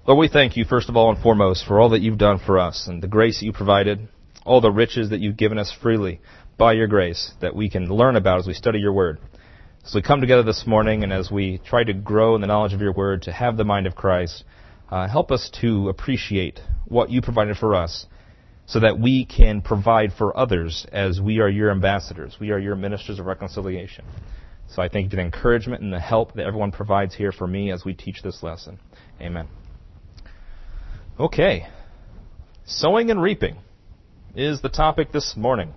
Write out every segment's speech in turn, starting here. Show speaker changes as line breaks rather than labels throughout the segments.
Lord, we thank you, first of all and foremost, for all that you've done for us and the grace that you provided, all the riches that you've given us freely by your grace that we can learn about as we study your word. As we come together this morning and as we try to grow in the knowledge of your word, to have the mind of Christ, help us to appreciate what you provided for us so that we can provide for others as we are your ambassadors. We are your ministers of reconciliation. So I thank you for the encouragement and the help that everyone provides here for me as we teach this lesson. Amen. Okay. Sowing and reaping is the topic this morning.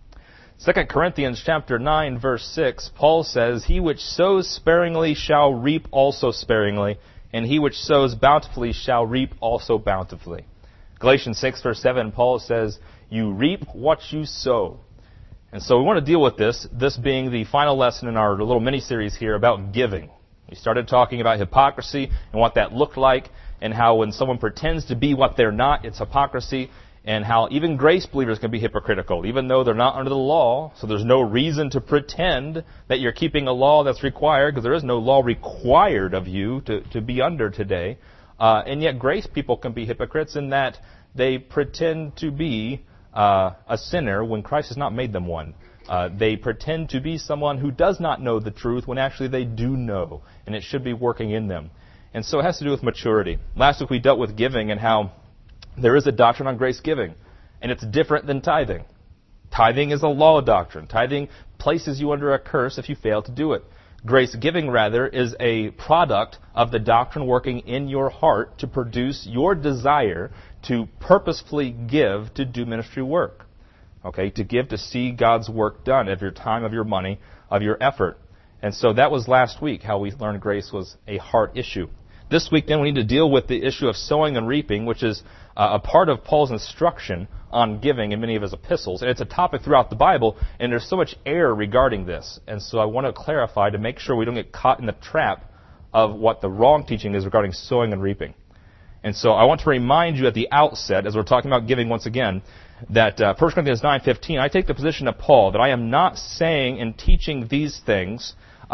2 Corinthians chapter 9, verse 6, Paul says, "He which sows sparingly shall reap also sparingly, and he which sows bountifully shall reap also bountifully." Galatians 6, verse 7, Paul says, "You reap what you sow." And so we want to deal with this being the final lesson in our little mini-series here about giving. We started talking about hypocrisy and what that looked like, and how when someone pretends to be what they're not, it's hypocrisy, and how even grace believers can be hypocritical, even though they're not under the law, so there's no reason to pretend that you're keeping a law that's required, because there is no law required of you to be under today. And yet grace people can be hypocrites in that they pretend to be a sinner when Christ has not made them one. They pretend to be someone who does not know the truth when actually they do know, and it should be working in them. And so it has to do with maturity. Last week we dealt with giving and how there is a doctrine on grace giving, and it's different than tithing. Tithing is a law doctrine. Tithing places you under a curse if you fail to do it. Grace giving, rather, is a product of the doctrine working in your heart to produce your desire to purposefully give to do ministry work. Okay, to give to see God's work done, of your time, of your money, of your effort. And so that was last week, how we learned grace was a heart issue. This week, then, we need to deal with the issue of sowing and reaping, which is a part of Paul's instruction on giving in many of his epistles. And it's a topic throughout the Bible, and there's so much error regarding this. And so I want to clarify to make sure we don't get caught in the trap of what the wrong teaching is regarding sowing and reaping. And so I want to remind you at the outset, as we're talking about giving once again, that 1 Corinthians 9:15, I take the position of Paul that I am not saying and teaching these things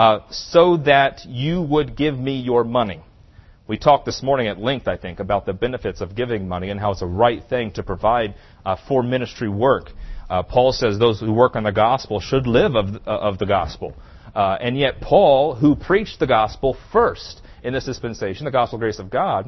so that you would give me your money. We talked this morning at length, I think, about the benefits of giving money and how it's a right thing to provide for ministry work. Paul says those who work on the gospel should live of the gospel. And yet Paul, who preached the gospel first in this dispensation, the gospel grace of God,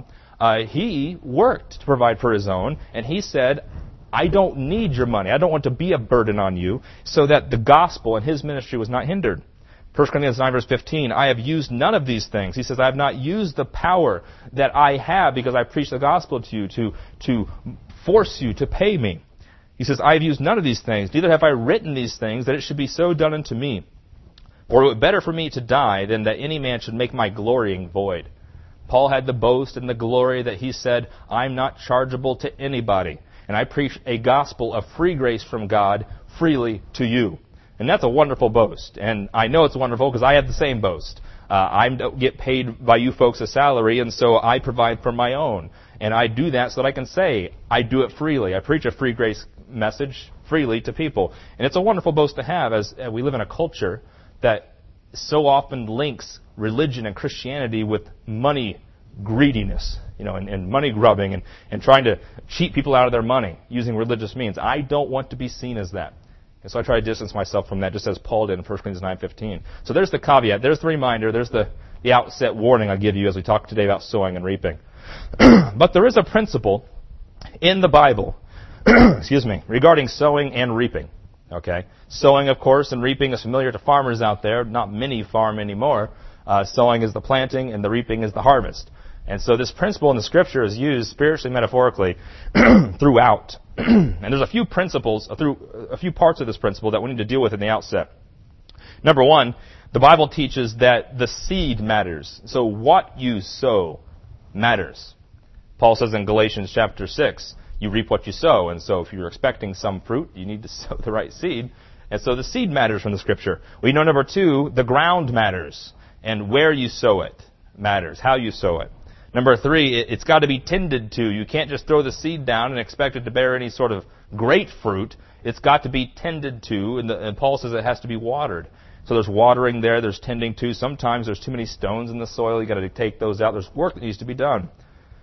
he worked to provide for his own, and he said, I don't need your money. I don't want to be a burden on you, so that the gospel and his ministry was not hindered. 1 Corinthians 9, verse 15, I have used none of these things. He says, I have not used the power that I have because I preach the gospel to you to force you to pay me. He says, I have used none of these things. Neither have I written these things that it should be so done unto me. Or it were better for me to die than that any man should make my glorying void. Paul had the boast and the glory that he said, I'm not chargeable to anybody. And I preach a gospel of free grace from God freely to you. And that's a wonderful boast. And I know it's wonderful because I have the same boast. I don't get paid by you folks a salary, and so I provide for my own. And I do that so that I can say I do it freely. I preach a free grace message freely to people. And it's a wonderful boast to have as we live in a culture that so often links religion and Christianity with money greediness, and money grubbing and trying to cheat people out of their money using religious means. I don't want to be seen as that. And so I try to distance myself from that, just as Paul did in 1 Corinthians 9:15. So there's the caveat. There's the reminder. There's the outset warning I give you as we talk today about sowing and reaping. But there is a principle in the Bible, regarding sowing and reaping. Okay? Sowing, of course, and reaping is familiar to farmers out there. Not many farm anymore. Sowing is the planting, and the reaping is the harvest. And so this principle in the Scripture is used spiritually, metaphorically, throughout. And there's a few principles, a few parts of this principle that we need to deal with in the outset. Number one, the Bible teaches that the seed matters. So what you sow matters. Paul says in Galatians chapter 6, you reap what you sow. And so if you're expecting some fruit, you need to sow the right seed. And so the seed matters from the Scripture. We know, number two, the ground matters. And where you sow it matters, how you sow it. Number three, it's got to be tended to. You can't just throw the seed down and expect it to bear any sort of great fruit. It's got to be tended to, and Paul says it has to be watered. So there's watering there, there's tending to. Sometimes there's too many stones in the soil. You've got to take those out. There's work that needs to be done.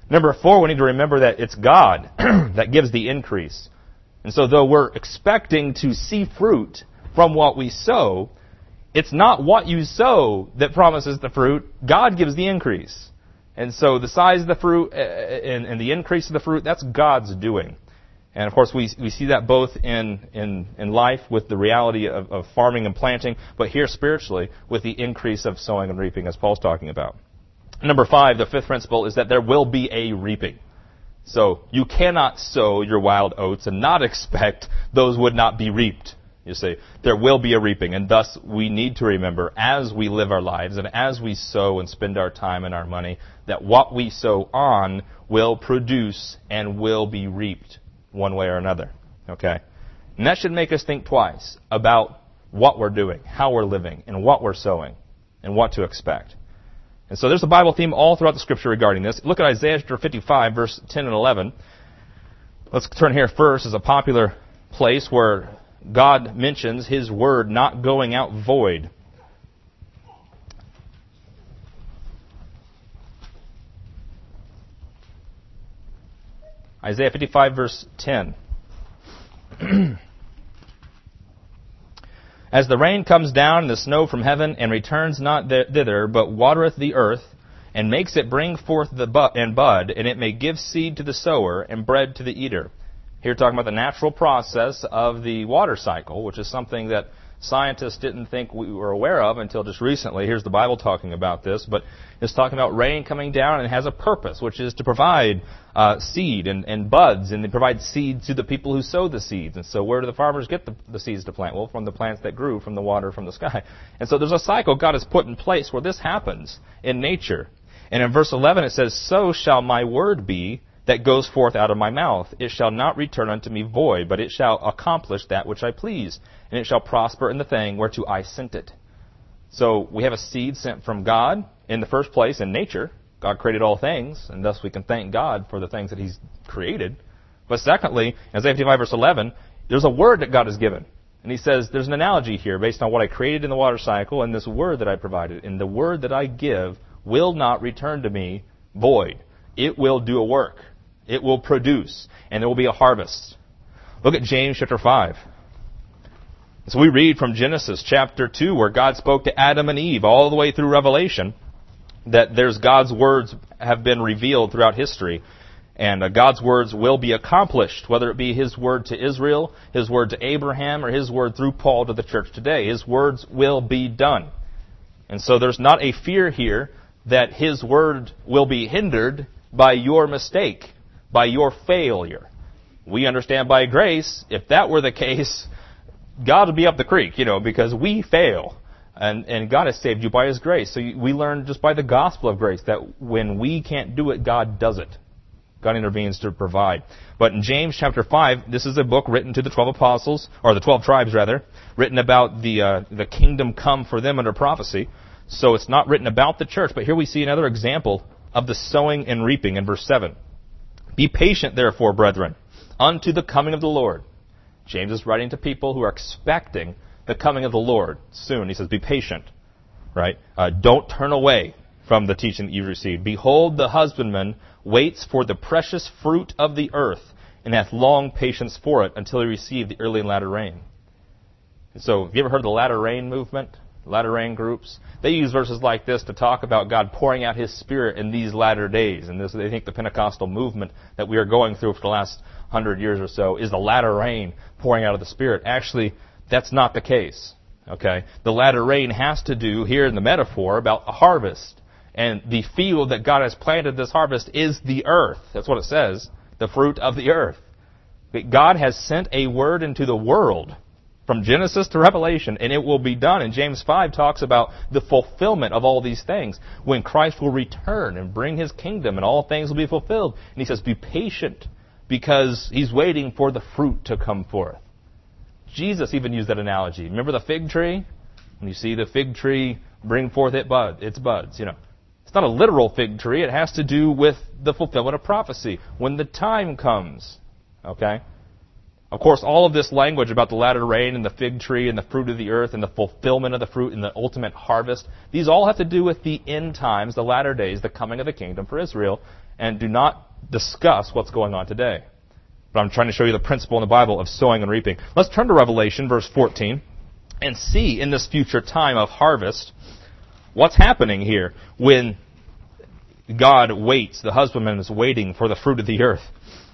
Number 4, we need to remember that it's God that gives the increase. And so though we're expecting to see fruit from what we sow, it's not what you sow that promises the fruit. God gives the increase. And so the size of the fruit and the increase of the fruit, that's God's doing. And of course we see that both in life with the reality of farming and planting, but here spiritually with the increase of sowing and reaping as Paul's talking about. Number 5, the 5th principle is that there will be a reaping. So you cannot sow your wild oats and not expect those would not be reaped. You see, there will be a reaping, and thus we need to remember as we live our lives and as we sow and spend our time and our money, that what we sow on will produce and will be reaped one way or another. Okay? And that should make us think twice about what we're doing, how we're living, and what we're sowing, and what to expect. And so there's a Bible theme all throughout the Scripture regarding this. Look at Isaiah chapter 55, verse 10 and 11. Let's turn here first as a popular place where God mentions His Word not going out void. Isaiah 55, verse 10. As the rain comes down and the snow from heaven, and returns not thither, but watereth the earth, and makes it bring forth and bud, and it may give seed to the sower, and bread to the eater. Here talking about the natural process of the water cycle, which is something that scientists didn't think we were aware of until just recently. Here's the Bible talking about this, but it's talking about rain coming down, and it has a purpose, which is to provide seed and buds, and they provide seed to the people who sow the seeds. And so where do the farmers get the seeds to plant? Well, from the plants that grew from the water from the sky. And so there's a cycle God has put in place where this happens in nature. And in verse 11 it says, "So shall my word be that goes forth out of my mouth. It shall not return unto me void, but it shall accomplish that which I please, and it shall prosper in the thing whereto I sent it." So we have a seed sent from God in the first place in nature. God created all things, and thus we can thank God for the things that He's created. But secondly, Isaiah 55 verse 11, there's a word that God has given. And He says, there's an analogy here based on what I created in the water cycle and this word that I provided. And the word that I give will not return to me void. It will do a work. It will produce, and there will be a harvest. Look at James chapter 5. So we read from Genesis chapter 2, where God spoke to Adam and Eve all the way through Revelation, that there's God's words have been revealed throughout history, and God's words will be accomplished, whether it be His word to Israel, His word to Abraham, or His word through Paul to the church today. His words will be done. And so there's not a fear here that His word will be hindered by your mistake, by your failure. We understand by grace, if that were the case, God would be up the creek, because we fail. And God has saved you by His grace. So we learn just by the gospel of grace that when we can't do it, God does it. God intervenes to provide. But in James chapter 5, this is a book written to the 12 apostles, or the 12 tribes rather, written about the kingdom come for them under prophecy. So it's not written about the church, but here we see another example of the sowing and reaping in verse 7. "Be patient, therefore, brethren, unto the coming of the Lord." James is writing to people who are expecting the coming of the Lord soon. He says, be patient, right? Don't turn away from the teaching that you received. "Behold, the husbandman waits for the precious fruit of the earth, and hath long patience for it, until he receive the early and latter rain." And so, have you ever heard of the latter rain movement? Latter rain groups? They use verses like this to talk about God pouring out His Spirit in these latter days. And they think the Pentecostal movement that we are going through for the last 100 years or so is the latter rain pouring out of the Spirit. Actually, that's not the case. Okay? The latter rain has to do, here in the metaphor, about a harvest. And the field that God has planted this harvest is the earth. That's what it says. The fruit of the earth. God has sent a word into the world from Genesis to Revelation, and it will be done. And James 5 talks about the fulfillment of all these things, when Christ will return and bring His kingdom, and all things will be fulfilled. And He says, be patient, because He's waiting for the fruit to come forth. Jesus even used that analogy. Remember the fig tree? When you see the fig tree bring forth its buds, It's not a literal fig tree. It has to do with the fulfillment of prophecy, when the time comes. Okay? Of course, all of this language about the latter rain and the fig tree and the fruit of the earth and the fulfillment of the fruit and the ultimate harvest, these all have to do with the end times, the latter days, the coming of the kingdom for Israel. and do not discuss what's going on today. But I'm trying to show you the principle in the Bible of sowing and reaping. Let's turn to Revelation, verse 14, and see in this future time of harvest what's happening here when God waits, the husbandman is waiting for the fruit of the earth.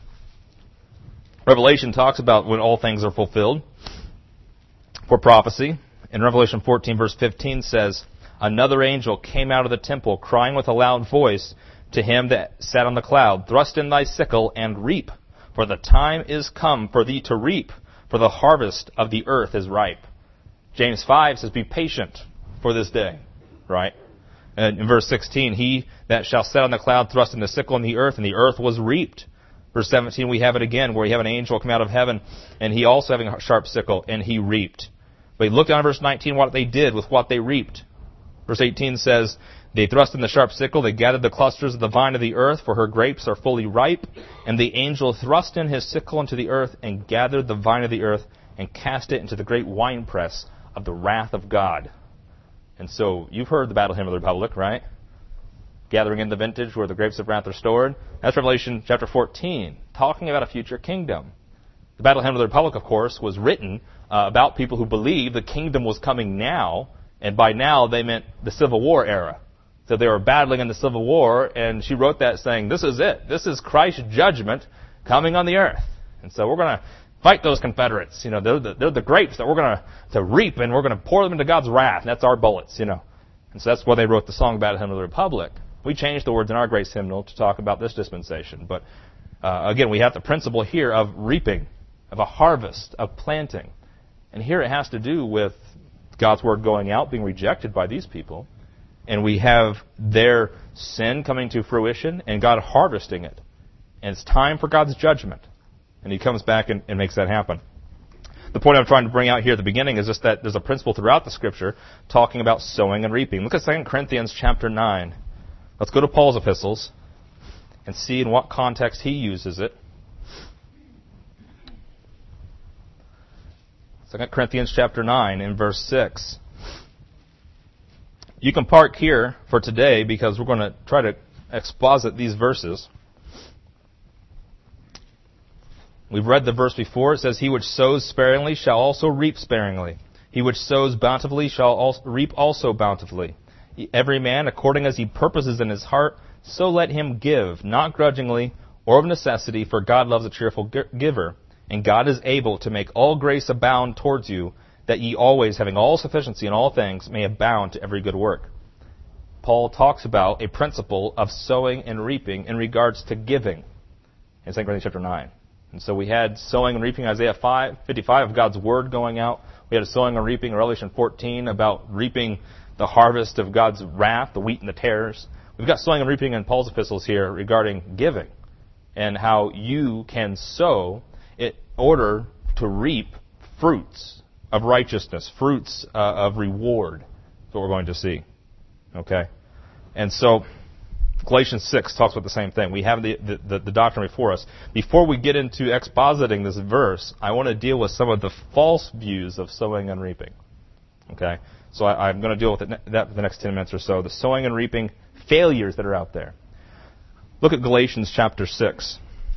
Revelation talks about when all things are fulfilled for prophecy. In Revelation 14, verse 15 says, "Another angel came out of the temple, crying with a loud voice to him that sat on the cloud, 'Thrust in thy sickle and reap, for the time is come for thee to reap, for the harvest of the earth is ripe.'" James 5 says, "Be patient for this day," right? And in verse 16, "He that shall sit on the cloud thrust in the sickle in the earth was reaped." Verse 17, we have it again, where you have an angel come out of heaven, and he also having a sharp sickle, and he reaped. But look down at verse 19, what they did with what they reaped. Verse 18 says, "They thrust in the sharp sickle, they gathered the clusters of the vine of the earth, for her grapes are fully ripe. And the angel thrust in his sickle into the earth, and gathered the vine of the earth, and cast it into the great winepress of the wrath of God." And so, you've heard the Battle Hymn of the Republic, right? Gathering in the vintage where the grapes of wrath are stored. That's Revelation chapter 14, talking about a future kingdom. The Battle Hymn of the Republic, of course, was written about people who believed the kingdom was coming now, and by now they meant the Civil War era. So they were battling in the Civil War, and she wrote that saying, this is it. This is Christ's judgment coming on the earth. And so we're going to fight those Confederates. You know, they're the grapes that we're going to reap, and we're going to pour them into God's wrath. And that's our bullets, you know. And so that's why they wrote the song Battle Hymn of the Republic. We changed the words in our grace hymnal to talk about this dispensation. But again, we have the principle here of reaping, of a harvest, of planting. And here it has to do with God's word going out, being rejected by these people. And we have their sin coming to fruition and God harvesting it. And it's time for God's judgment. And he comes back and makes that happen. The point I'm trying to bring out here at the beginning is just that there's a principle throughout the Scripture talking about sowing and reaping. Look at 2 Corinthians chapter 9. Let's go to Paul's epistles and see in what context he uses it. 2 Corinthians chapter 9 in verse 6. You can park here for today because we're going to try to exposit these verses. We've read the verse before. It says, "He which sows sparingly shall also reap sparingly. He which sows bountifully shall also reap also bountifully. Every man according as he purposes in his heart, so let him give, not grudgingly or of necessity, for God loves a cheerful giver. And God is able to make all grace abound towards you, that ye always, having all sufficiency in all things, may abound to every good work." Paul talks about a principle of sowing and reaping in regards to giving in 2 Corinthians chapter 9. And so we had sowing and reaping in Isaiah 55 of God's word going out. We had a sowing and reaping in Revelation 14 about reaping the harvest of God's wrath, the wheat and the tares. We've got sowing and reaping in Paul's epistles here regarding giving and how you can sow in order to reap fruits of righteousness, fruits of reward. That's what we're going to see. Okay? And so Galatians 6 talks about the same thing. We have the doctrine before us. Before we get into expositing this verse, I want to deal with some of the false views of sowing and reaping. Okay? So I'm going to deal with that for the next 10 minutes or so. The sowing and reaping failures that are out there. Look at Galatians chapter 6.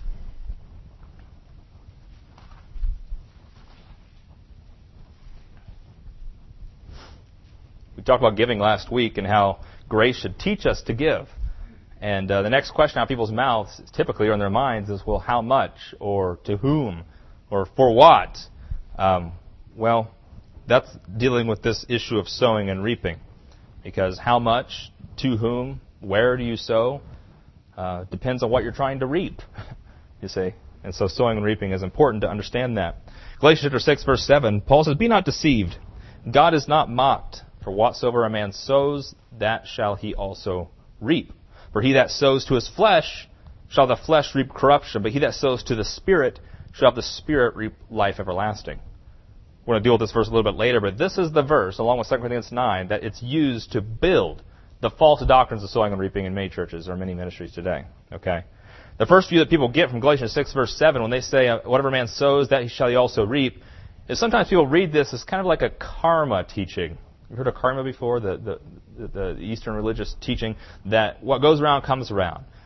We talked about giving last week and how grace should teach us to give. And the next question out of people's mouths, typically or in their minds, is, well, how much, or to whom, or for what? Well, that's dealing with this issue of sowing and reaping. Because how much, to whom, where do you sow, depends on what you're trying to reap, you see. And so sowing and reaping is important to understand that. Galatians chapter 6, verse 7, Paul says, "Be not deceived. God is not mocked. For whatsoever a man sows, that shall he also reap. For he that sows to his flesh, shall the flesh reap corruption. But he that sows to the Spirit, shall the Spirit reap life everlasting." We're going to deal with this verse a little bit later, but this is the verse, along with 2 Corinthians 9, that it's used to build the false doctrines of sowing and reaping in many churches or many ministries today. Okay? The first view that people get from Galatians 6, verse 7, when they say, "Whatever man sows, that shall he also reap," is sometimes people read this as kind of like a karma teaching. You've heard of karma before, the Eastern religious teaching that what goes around comes around.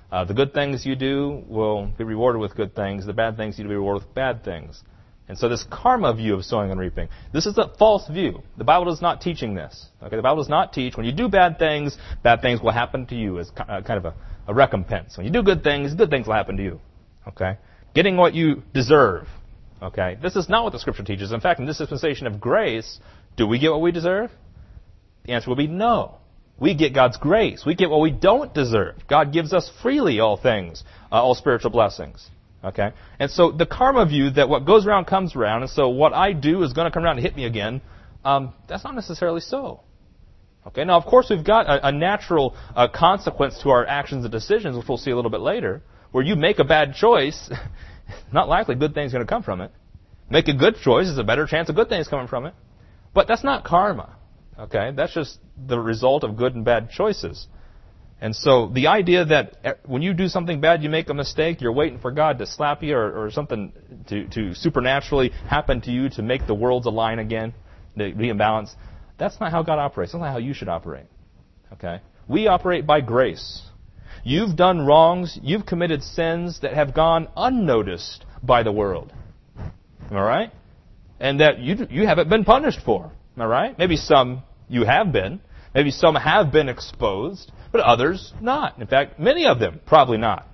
The good things you do will be rewarded with good things. The bad things you do will be rewarded with bad things. And so this karma view of sowing and reaping, this is a false view. The Bible is not teaching this. Okay, the Bible does not teach when you do bad things will happen to you as kind of a recompense. When you do good things will happen to you. Okay, getting what you deserve. Okay, this is not what the Scripture teaches. In fact, in this dispensation of grace, do we get what we deserve? The answer will be no. We get God's grace. We get what we don't deserve. God gives us freely all things, all spiritual blessings. Okay? And so the karma view that what goes around comes around, and so what I do is going to come around and hit me again, that's not necessarily so. Okay? Now, of course, we've got a natural consequence to our actions and decisions, which we'll see a little bit later, where you make a bad choice, not likely good things are going to come from it. Make a good choice, there's a better chance of good things coming from it. But that's not karma. Okay? That's just the result of good and bad choices. And so the idea that when you do something bad, you make a mistake, you're waiting for God to slap you or something to supernaturally happen to you to make the worlds align again, to be in balance, that's not how God operates. That's not how you should operate. Okay? We operate by grace. You've done wrongs, you've committed sins that have gone unnoticed by the world. Am I right? And that you haven't been punished for. Am I right? Maybe some you have been. Maybe some have been exposed, but others not. In fact, many of them probably not.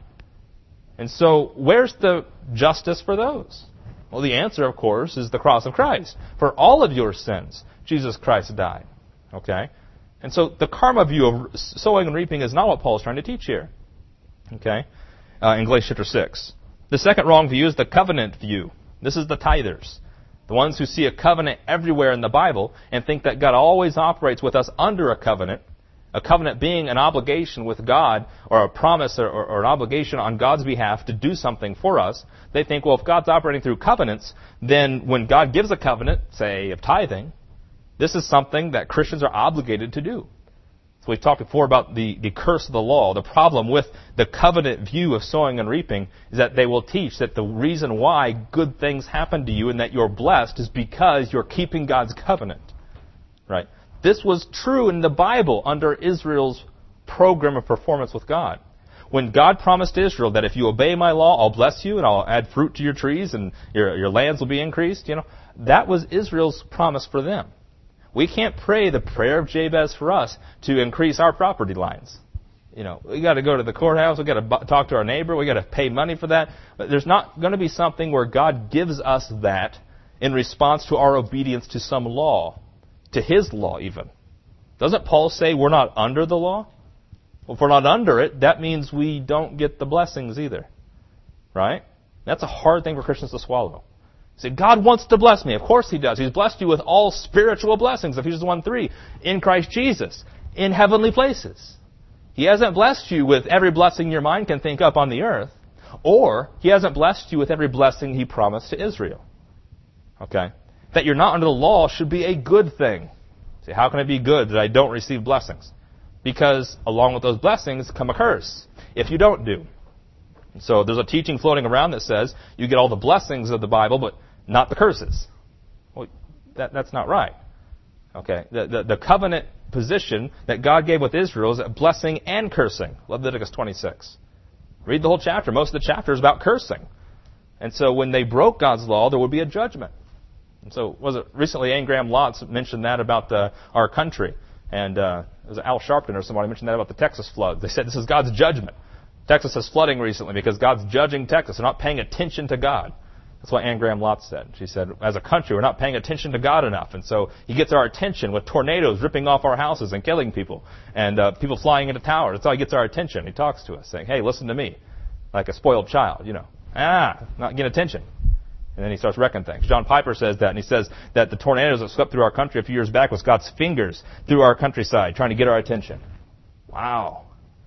And so where's the justice for those? Well, the answer, of course, is the cross of Christ. For all of your sins, Jesus Christ died. Okay? And so the karma view of sowing and reaping is not what Paul is trying to teach here. Okay? In Galatians chapter 6. The second wrong view is the covenant view. This is the tithers. The ones who see a covenant everywhere in the Bible and think that God always operates with us under a covenant being an obligation with God or a promise or an obligation on God's behalf to do something for us. They think, well, if God's operating through covenants, then when God gives a covenant, say, of tithing, this is something that Christians are obligated to do. So we've talked before about the curse of the law. The problem with the covenant view of sowing and reaping is that they will teach that the reason why good things happen to you and that you're blessed is because you're keeping God's covenant. Right? This was true in the Bible under Israel's program of performance with God. When God promised Israel that if you obey my law, I'll bless you and I'll add fruit to your trees and your lands will be increased, that was Israel's promise for them. We can't pray the prayer of Jabez for us to increase our property lines. We got to go to the courthouse. We got to talk to our neighbor. We got to pay money for that. But there's not going to be something where God gives us that in response to our obedience to some law, to His law even. Doesn't Paul say we're not under the law? Well, if we're not under it, that means we don't get the blessings either. Right? That's a hard thing for Christians to swallow. Say, God wants to bless me. Of course He does. He's blessed you with all spiritual blessings, Ephesians 1:3, in Christ Jesus, in heavenly places. He hasn't blessed you with every blessing your mind can think up on the earth, or He hasn't blessed you with every blessing He promised to Israel. Okay? That you're not under the law should be a good thing. Say, how can it be good that I don't receive blessings? Because along with those blessings come a curse if you don't do. So there's a teaching floating around that says you get all the blessings of the Bible, but not the curses. Well, that's not right. Okay, the covenant position that God gave with Israel is blessing and cursing. Leviticus 26. Read the whole chapter. Most of the chapter is about cursing. And so when they broke God's law, there would be a judgment. And so recently Anne Graham Lotz mentioned that about our country. And it was Al Sharpton or somebody mentioned that about the Texas flood. They said this is God's judgment. Texas is flooding recently because God's judging Texas. They're not paying attention to God. That's what Anne Graham Lotz said. She said, as a country, we're not paying attention to God enough. And so He gets our attention with tornadoes ripping off our houses and killing people. And people flying into towers. That's how He gets our attention. He talks to us saying, hey, listen to me. Like a spoiled child, not getting attention. And then He starts wrecking things. John Piper says that, and he says that the tornadoes that swept through our country a few years back was God's fingers through our countryside trying to get our attention. Wow.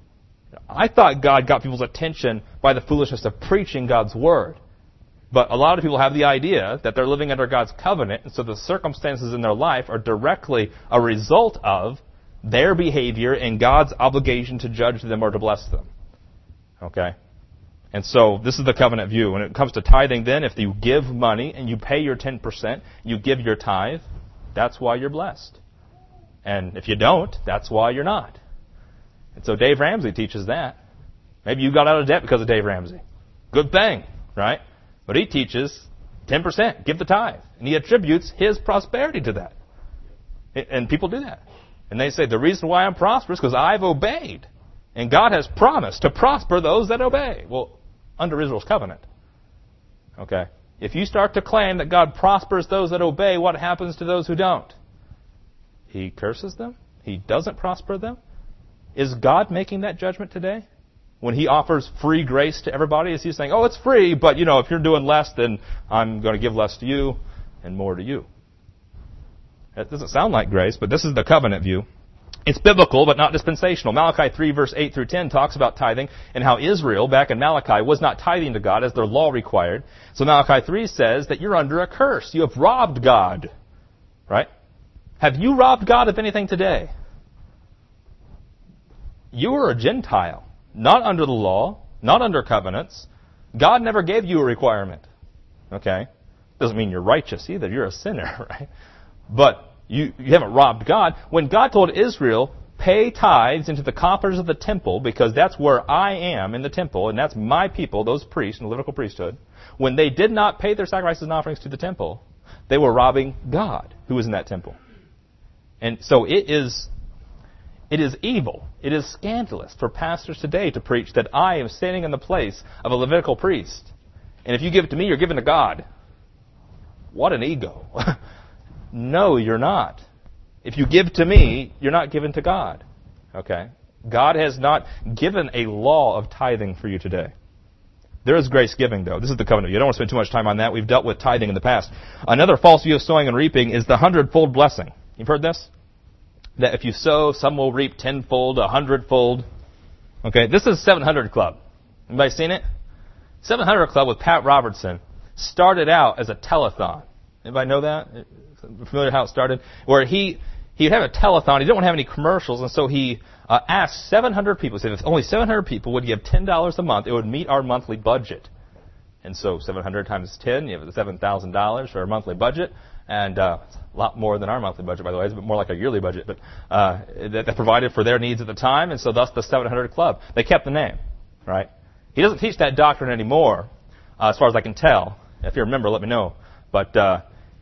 I thought God got people's attention by the foolishness of preaching God's Word. But a lot of people have the idea that they're living under God's covenant, and so the circumstances in their life are directly a result of their behavior and God's obligation to judge them or to bless them. Okay? And so this is the covenant view. When it comes to tithing then, if you give money and you pay your 10%, you give your tithe, that's why you're blessed. And if you don't, that's why you're not. And so Dave Ramsey teaches that. Maybe you got out of debt because of Dave Ramsey. Good thing, right? But he teaches 10%, give the tithe. And he attributes his prosperity to that. And people do that. And they say, the reason why I'm prosperous is because I've obeyed. And God has promised to prosper those that obey. Well, under Israel's covenant. Okay? If you start to claim that God prospers those that obey, what happens to those who don't? He curses them? He doesn't prosper them? Is God making that judgment today? When He offers free grace to everybody, is He saying, oh, it's free, but, if you're doing less, then I'm going to give less to you and more to you? That doesn't sound like grace, but this is the covenant view. It's biblical, but not dispensational. Malachi 3, verse 8 through 10 talks about tithing and how Israel, back in Malachi, was not tithing to God as their law required. So Malachi 3 says that you're under a curse. You have robbed God. Right? Have you robbed God of anything today? You are a Gentile, not under the law, not under covenants. God never gave you a requirement. Okay? Doesn't mean you're righteous either. You're a sinner, right? But you haven't robbed God. When God told Israel, pay tithes into the coffers of the temple, because that's where I am in the temple, and that's my people, those priests in the Levitical priesthood. When they did not pay their sacrifices and offerings to the temple, they were robbing God, who was in that temple. And so it is evil. It is scandalous for pastors today to preach that I am standing in the place of a Levitical priest. And if you give it to me, you're giving to God. What an ego. No, you're not. If you give to me, you're not given to God. Okay? God has not given a law of tithing for you today. There is grace giving, though. This is the covenant. You don't want to spend too much time on that. We've dealt with tithing in the past. Another false view of sowing and reaping is the 100-fold blessing. You've heard this? That if you sow, some will reap 10-fold, 100-fold. Okay, this is 700 Club. Anybody seen it? 700 Club with Pat Robertson started out as a telethon. Anybody know that? Familiar how it started? Where he'd have a telethon. He didn't want to have any commercials, and so he asked 700 people. He said, if only 700 people would give $10 a month, it would meet our monthly budget. And so 700 times 10, you have $7,000 for our monthly budget. And a lot more than our monthly budget, by the way. It's more like a yearly budget, but that provided for their needs at the time, and so thus the 700 Club. They kept the name, right? He doesn't teach that doctrine anymore, as far as I can tell. If you remember, let me know. But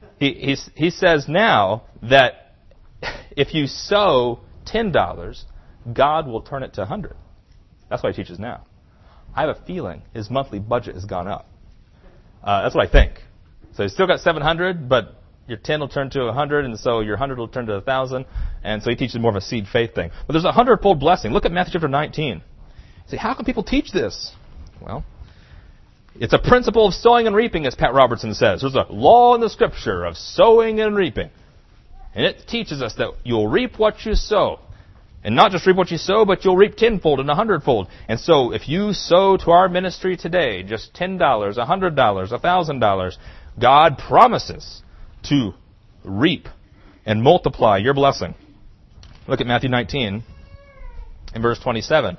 he says now that if you sow $10, God will turn it to 100. That's what he teaches now. I have a feeling his monthly budget has gone up. That's what I think. So he's still got 700, but your 10 will turn to 100, and so your 100 will turn to 1,000. And so he teaches more of a seed faith thing. But there's a 100-fold blessing. Look at Matthew chapter 19. See, how can people teach this? Well, it's a principle of sowing and reaping, as Pat Robertson says. There's a law in the Scripture of sowing and reaping. And it teaches us that you'll reap what you sow. And not just reap what you sow, but you'll reap 10-fold and 100-fold. And so if you sow to our ministry today just $10, $100, $1,000, God promises to reap and multiply your blessing. Look at Matthew 19 in verse 27.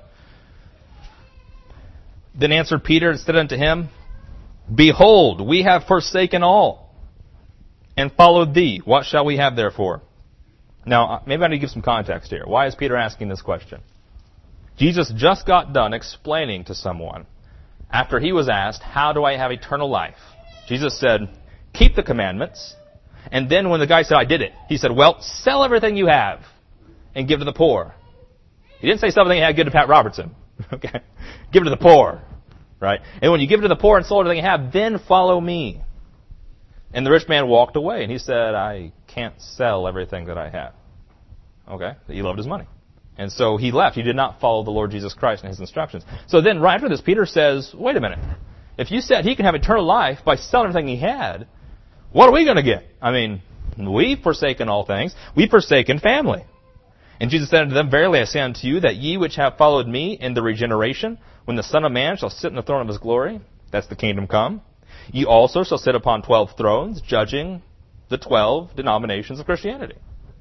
Then answered Peter and said unto him, Behold, we have forsaken all, and followed thee. What shall we have therefore? Now, maybe I need to give some context here. Why is Peter asking this question? Jesus just got done explaining to someone, after he was asked, how do I have eternal life? Jesus said, keep the commandments. And then when the guy said, I did it, he said, well, sell everything you have and give to the poor. He didn't say something he had good to Pat Robertson. Okay? Give it to the poor. Right? And when you give it to the poor and sell everything you have, then follow me. And the rich man walked away, and he said, I can't sell everything that I have. Okay? He loved his money. And so he left. He did not follow the Lord Jesus Christ and his instructions. So then right after this, Peter says, wait a minute. If you said he can have eternal life by selling everything he had, what are we going to get? I mean, we've forsaken all things. We've forsaken family. And Jesus said unto them, Verily I say unto you, that ye which have followed me in the regeneration, when the Son of Man shall sit in the throne of his glory, that's the kingdom come, ye also shall sit upon 12 thrones, judging the 12 denominations of Christianity.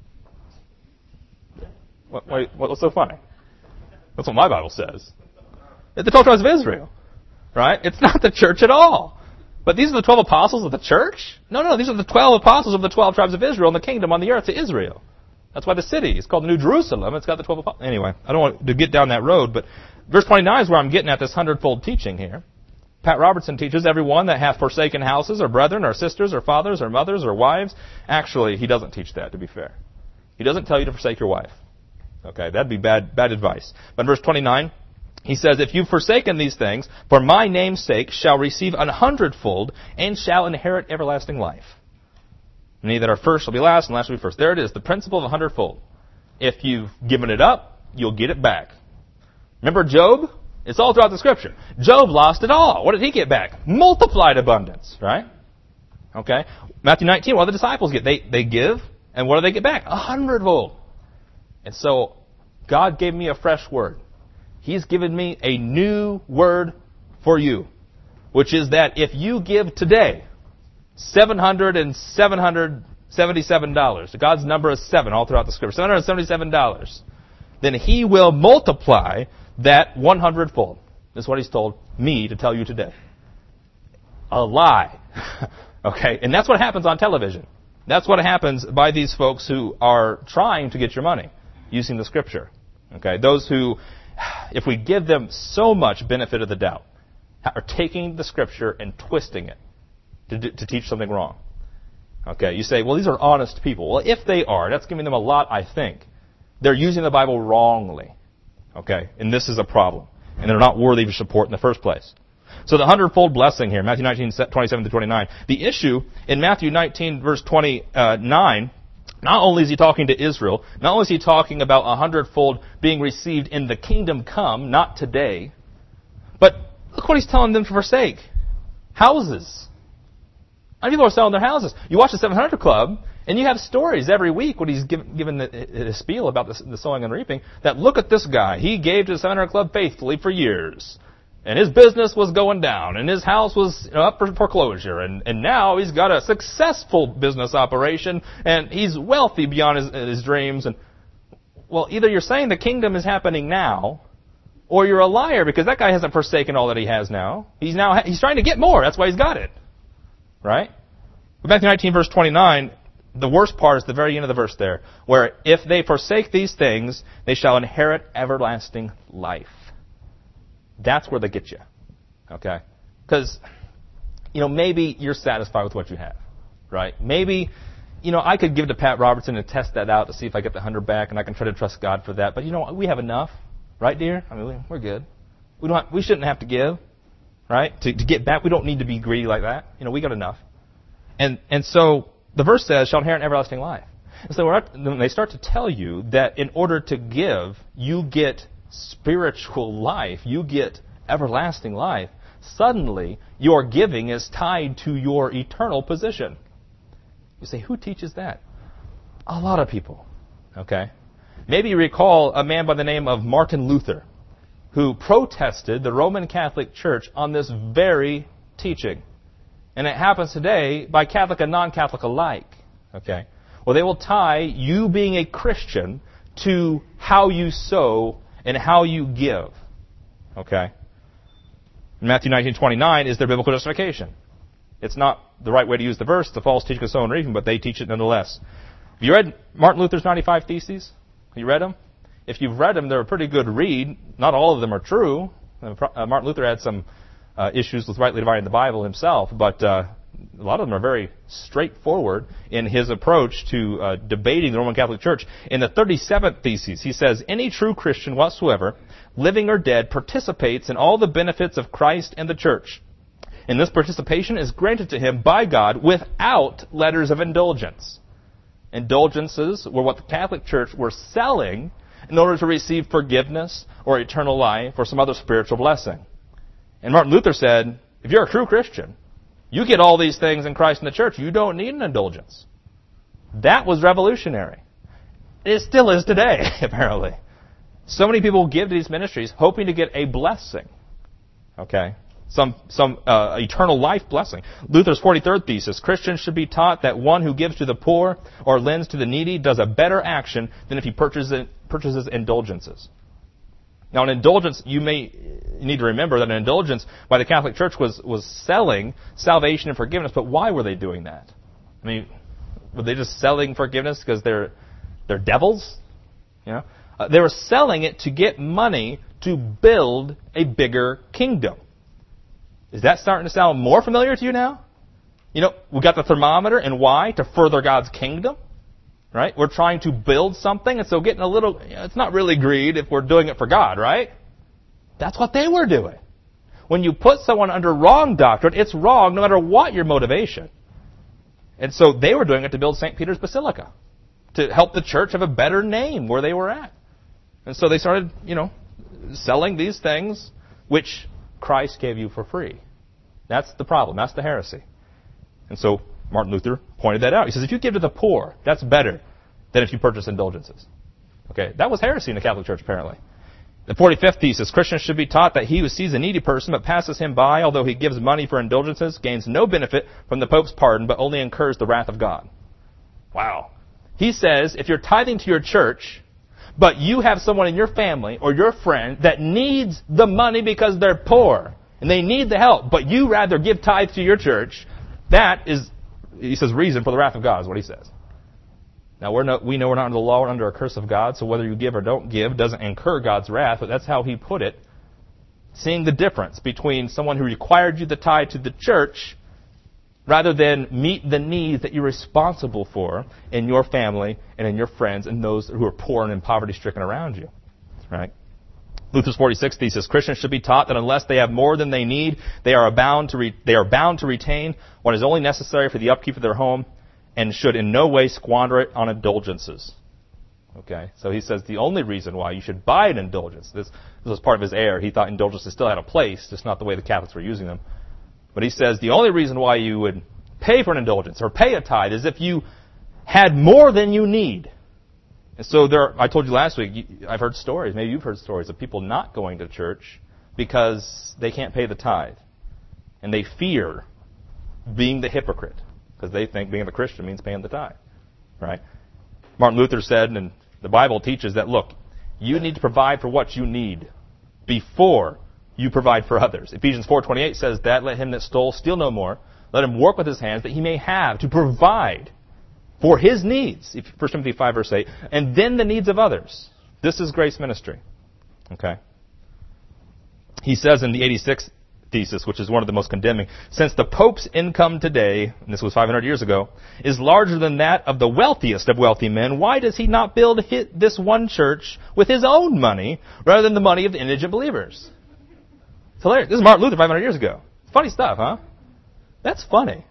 What's so funny? That's what my Bible says. It's the 12 tribes of Israel. Right? It's not the church at all. But these are the 12 apostles of the church? No, these are the 12 apostles of the 12 tribes of Israel and the kingdom on the earth to Israel. That's why the city is called the New Jerusalem. It's got the 12 apostles. Anyway, I don't want to get down that road, but verse 29 is where I'm getting at this hundredfold teaching here. Pat Robertson teaches, everyone that hath forsaken houses or brethren or sisters or fathers or mothers or wives. Actually, he doesn't teach that, to be fair. He doesn't tell you to forsake your wife. Okay, that'd be bad advice. But in verse 29, he says, if you've forsaken these things, for my name's sake shall receive 100-fold and shall inherit everlasting life. And he that are first shall be last, and last shall be first. There it is, the principle of 100-fold. If you've given it up, you'll get it back. Remember Job? It's all throughout the Scripture. Job lost it all. What did he get back? Multiplied abundance, right? Okay. Matthew 19, what do the disciples get? They give, and what do they get back? 100-fold. And so, God gave me a fresh word. He's given me a new word for you, which is that if you give today $777, God's number is 7 all throughout the Scripture, $777, then He will multiply that 100-fold. This is what He's told me to tell you today. A lie. Okay? And that's what happens on television. That's what happens by these folks who are trying to get your money using the Scripture. Okay? Those who, if we give them so much benefit of the doubt, are taking the Scripture and twisting it to teach something wrong. Okay? You say, well, these are honest people. Well, if they are, that's giving them a lot, I think. They're using the Bible wrongly. Okay? And this is a problem. And they're not worthy of support in the first place. So the 100-fold blessing here, Matthew 19, 27 to 29. The issue in Matthew 19, verse 29, not only is he talking to Israel, not only is he talking about 100-fold being received in the kingdom come, not today, but look what he's telling them to forsake. Houses. How many people are selling their houses? You watch the 700 Club, and you have stories every week when he's given the spiel about the sowing and reaping, that look at this guy. He gave to the 700 Club faithfully for years. And his business was going down, and his house was up for foreclosure, and now he's got a successful business operation, and he's wealthy beyond his dreams. And well, either you're saying the kingdom is happening now, or you're a liar, because that guy hasn't forsaken all that he has now. He's trying to get more. That's why he's got it, right? But Matthew 19, verse 29. The worst part is the very end of the verse there, where if they forsake these things, they shall inherit everlasting life. That's where they get you, okay? Because, maybe you're satisfied with what you have, right? Maybe, I could give to Pat Robertson and test that out to see if I get the 100 back, and I can try to trust God for that. But we have enough, right, dear? I mean, we're good. We shouldn't have to give, right? To get back, we don't need to be greedy like that. We got enough. And so the verse says, "Shall inherit everlasting life." And so when they start to tell you that in order to give, you get spiritual life, you get everlasting life, suddenly your giving is tied to your eternal position. You say, who teaches that? A lot of people. Okay? Maybe you recall a man by the name of Martin Luther, who protested the Roman Catholic Church on this very teaching. And it happens today by Catholic and non-Catholic alike. Okay? Well, they will tie you being a Christian to how you sow and how you give. Okay? Matthew 19:29 is their biblical justification. It's not the right way to use the verse. It's a false teaching of sowing and reaping, but they teach it nonetheless. Have you read Martin Luther's 95 Theses? Have you read them? If you've read them, they're a pretty good read. Not all of them are true. Martin Luther had some issues with rightly dividing the Bible himself, but a lot of them are very straightforward in his approach to debating the Roman Catholic Church. In the 37th Thesis, he says, "Any true Christian whatsoever, living or dead, participates in all the benefits of Christ and the Church. And this participation is granted to him by God without letters of indulgence." Indulgences were what the Catholic Church were selling in order to receive forgiveness or eternal life or some other spiritual blessing. And Martin Luther said, if you're a true Christian, you get all these things in Christ and the Church. You don't need an indulgence. That was revolutionary. It still is today, apparently. So many people give to these ministries hoping to get a blessing. Okay? Some eternal life blessing. Luther's 43rd Thesis, Christians should be taught that one who gives to the poor or lends to the needy does a better action than if he purchases indulgences. Now, an indulgence, you need to remember that an indulgence by the Catholic Church was selling salvation and forgiveness. But why were they doing that? I mean, were they just selling forgiveness because they're They're devils. They were selling it to get money to build a bigger kingdom. Is that starting to sound more familiar to you now? We got the thermometer, and why? To further God's kingdom, right? We're trying to build something, and so getting a little, it's not really greed if we're doing it for God, right? That's what they were doing. When you put someone under wrong doctrine, it's wrong no matter what your motivation. And so they were doing it to build St. Peter's Basilica, to help the church have a better name where they were at. And so they started, selling these things which Christ gave you for free. That's the problem. That's the heresy. And so Martin Luther pointed that out. He says, if you give to the poor, that's better than if you purchase indulgences. Okay, that was heresy in the Catholic Church, apparently. The 45th thesis, Christians should be taught that he who sees a needy person but passes him by, although he gives money for indulgences, gains no benefit from the Pope's pardon, but only incurs the wrath of God. Wow. He says, if you're tithing to your church, but you have someone in your family or your friend that needs the money because they're poor, and they need the help, but you rather give tithe to your church, that is, he says, reason for the wrath of God is what he says. Now, we know we're not under the law, we're under a curse of God, so whether you give or don't give doesn't incur God's wrath, but that's how he put it. Seeing the difference between someone who required you to tithe to the church rather than meet the needs that you're responsible for in your family and in your friends and those who are poor and poverty-stricken around you. Right? Luther's 46th thesis, Christians should be taught that unless they have more than they need, they are bound to retain what is only necessary for the upkeep of their home and should in no way squander it on indulgences. Okay, so he says the only reason why you should buy an indulgence, this was part of his error. He thought indulgences still had a place, just not the way the Catholics were using them. But he says the only reason why you would pay for an indulgence or pay a tithe is if you had more than you need. And so I told you last week, I've heard stories, maybe you've heard stories of people not going to church because they can't pay the tithe. And they fear being the hypocrite because they think being a Christian means paying the tithe. Right? Martin Luther said, and the Bible teaches that, look, you need to provide for what you need before you provide for others. Ephesians 4:28 says that, let him that stole steal no more. Let him work with his hands that he may have to provide for his needs. 1 Timothy 5 verse 8. And then the needs of others. This is grace ministry. Okay. He says in the 86th thesis, which is one of the most condemning, since the Pope's income today, and this was 500 years ago, is larger than that of the wealthiest of wealthy men, why does he not build this one church with his own money rather than the money of the indigent believers? It's hilarious. This is Martin Luther 500 years ago. Funny stuff, huh? That's funny.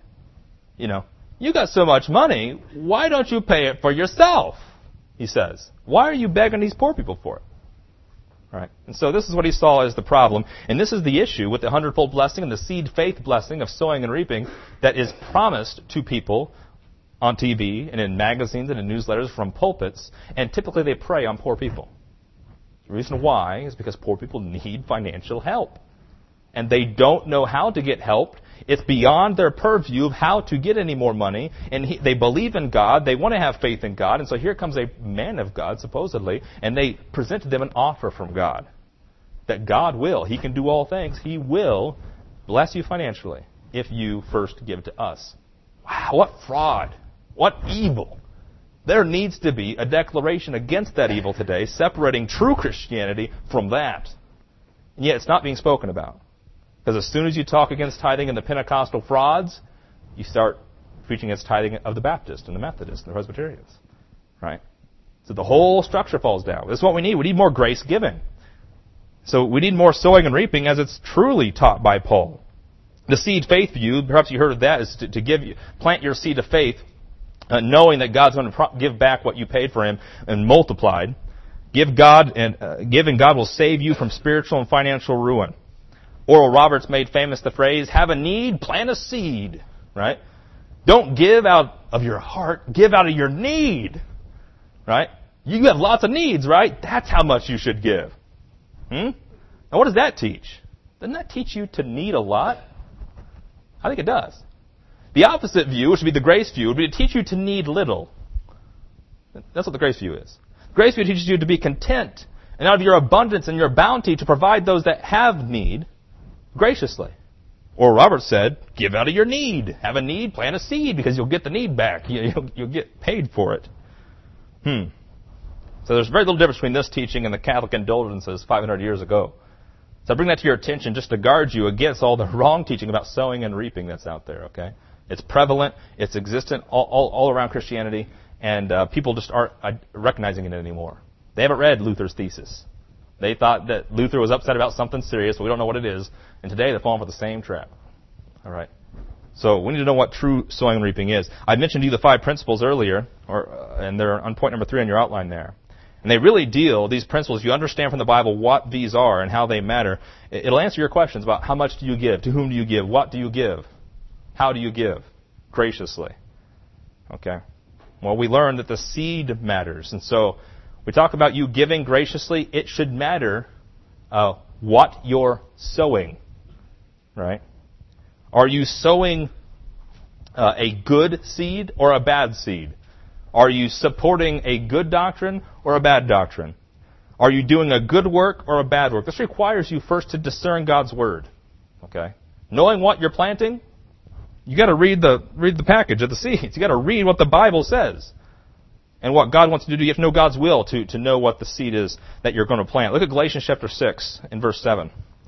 You got so much money, why don't you pay it for yourself? He says. Why are you begging these poor people for it? Right. And so this is what he saw as the problem. And this is the issue with the 100-fold blessing and the seed faith blessing of sowing and reaping that is promised to people on TV and in magazines and in newsletters from pulpits. And typically they prey on poor people. The reason why is because poor people need financial help. And they don't know how to get help. It's beyond their purview of how to get any more money. And they believe in God. They want to have faith in God. And so here comes a man of God, supposedly, and they present to them an offer from God. That God will. He can do all things. He will bless you financially if you first give to us. Wow, what fraud. What evil. There needs to be a declaration against that evil today, separating true Christianity from that. And yet it's not being spoken about. Because as soon as you talk against tithing and the Pentecostal frauds, you start preaching against tithing of the Baptists and the Methodists and the Presbyterians. Right? So the whole structure falls down. This is what we need. We need more grace giving. So we need more sowing and reaping as it's truly taught by Paul. The seed faith view, perhaps you heard of that, is to plant your seed of faith, knowing that God's going to give back what you paid for Him and multiplied. Giving God will save you from spiritual and financial ruin. Oral Roberts made famous the phrase, have a need, plant a seed. Right? Don't give out of your heart, give out of your need. Right? You have lots of needs, right? That's how much you should give. Now what does that teach? Doesn't that teach you to need a lot? I think it does. The opposite view, which would be the grace view, would be to teach you to need little. That's what the grace view is. The grace view teaches you to be content and out of your abundance and your bounty to provide those that have need graciously. Or Roberts said, give out of your need. Have a need, plant a seed, because you'll get the need back. You'll get paid for it. So there's very little difference between this teaching and the Catholic indulgences 500 years ago. So I bring that to your attention just to guard you against all the wrong teaching about sowing and reaping that's out there, okay? It's prevalent, it's existent all around Christianity, and people just aren't recognizing it anymore. They haven't read Luther's thesis. They thought that Luther was upset about something serious, but we don't know what it is, and today they're falling for the same trap. All right? So we need to know what true sowing and reaping is. I mentioned to you the 5 principles earlier, and they're on point number 3 on your outline there. And they really deal, these principles, you understand from the Bible what these are and how they matter. It'll answer your questions about how much do you give, to whom do you give, what do you give, how do you give, graciously. Okay? Well, we learned that the seed matters. And so we talk about you giving graciously. It should matter what you're sowing. Right? Are you sowing a good seed or a bad seed? Are you supporting a good doctrine or a bad doctrine? Are you doing a good work or a bad work? This requires you first to discern God's Word. Okay? Knowing what you're planting, you got to read the package of the seeds. You got to read what the Bible says. And what God wants you to do. You have to know God's will to know what the seed is that you're going to plant. Look at Galatians chapter 6 in verse 7.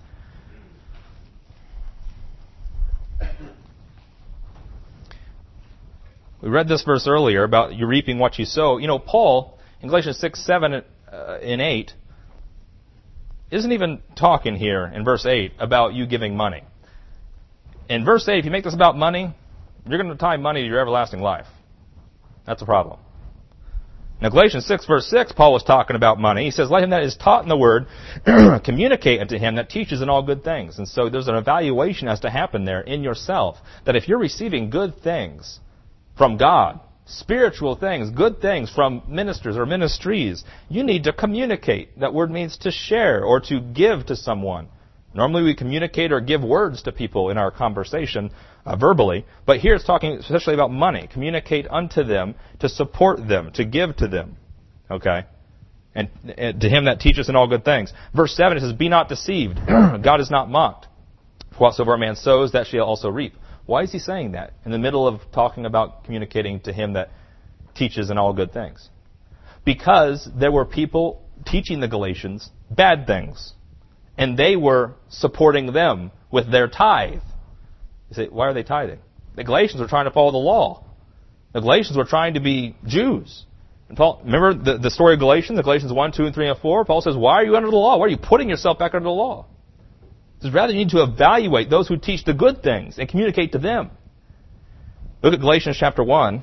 We read this verse earlier about you reaping what you sow. You know, Paul, in Galatians 6, 7, and 8, isn't even talking here in verse 8 about you giving money. In verse 8, if you make this about money, you're going to tie money to your everlasting life. That's a problem. Now, Galatians 6, verse 6, Paul was talking about money. He says, let him that is taught in the word communicate unto him that teaches in all good things. And so there's an evaluation has to happen there in yourself, that if you're receiving good things from God, spiritual things, good things from ministers or ministries, you need to communicate. That word means to share or to give to someone. Normally we communicate or give words to people in our conversation verbally, but here it's talking especially about money. Communicate unto them, to support them, to give to them. Okay? And to him that teacheth in all good things. Verse 7, it says, be not deceived. God is not mocked. For whatsoever a man sows, that shall also reap. Why is he saying that in the middle of talking about communicating to him that teaches in all good things? Because there were people teaching the Galatians bad things. And they were supporting them with their tithe. You say, why are they tithing? The Galatians were trying to follow the law. The Galatians were trying to be Jews. And Paul, remember the story of Galatians, the Galatians 1, 2, and 3, and 4? Paul says, why are you under the law? Why are you putting yourself back under the law? He says, rather you need to evaluate those who teach the good things and communicate to them. Look at Galatians chapter 1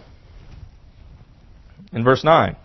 and verse 9.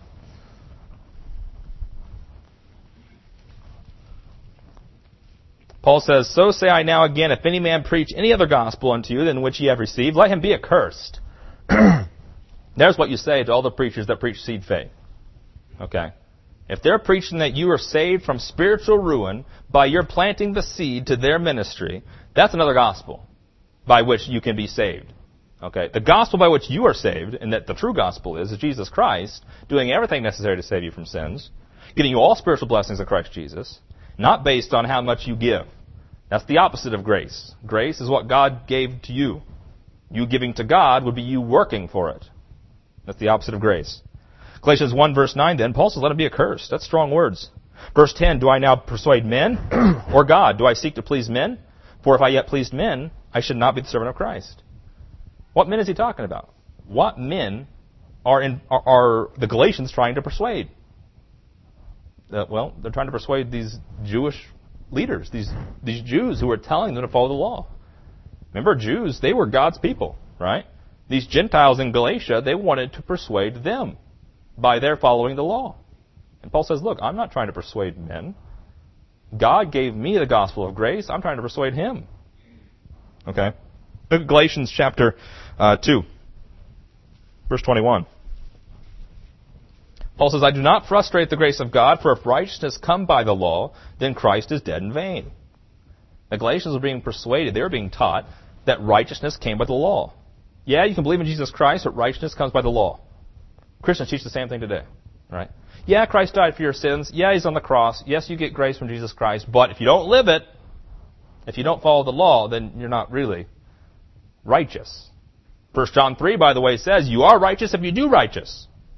Paul says, so say I now again, if any man preach any other gospel unto you than which ye have received, let him be accursed. There's what you say to all the preachers that preach seed faith. Okay? If they're preaching that you are saved from spiritual ruin by your planting the seed to their ministry, that's another gospel by which you can be saved. Okay? The gospel by which you are saved, and that the true gospel is Jesus Christ, doing everything necessary to save you from sins, getting you all spiritual blessings of Christ Jesus, not based on how much you give. That's the opposite of grace. Grace is what God gave to you. You giving to God would be you working for it. That's the opposite of grace. Galatians 1 verse 9 then, Paul says, let him be accursed. That's strong words. Verse 10, do I now persuade men or God? Do I seek to please men? For if I yet pleased men, I should not be the servant of Christ. What men is he talking about? What men are the Galatians trying to persuade? Well, they're trying to persuade these Jewish leaders, these Jews who are telling them to follow the law. Remember, Jews, they were God's people, right? These Gentiles in Galatia, they wanted to persuade them by their following the law. And Paul says, look, I'm not trying to persuade men. God gave me the gospel of grace. I'm trying to persuade him. Okay? Look at Galatians chapter 2, verse 21. Paul says, I do not frustrate the grace of God, for if righteousness come by the law, then Christ is dead in vain. The Galatians were being persuaded, they were being taught that righteousness came by the law. Yeah, you can believe in Jesus Christ, but righteousness comes by the law. Christians teach the same thing today, right? Yeah, Christ died for your sins. Yeah, he's on the cross. Yes, you get grace from Jesus Christ. But if you don't live it, if you don't follow the law, then you're not really righteous. 1 John 3, by the way, says, you are righteous if you do righteous.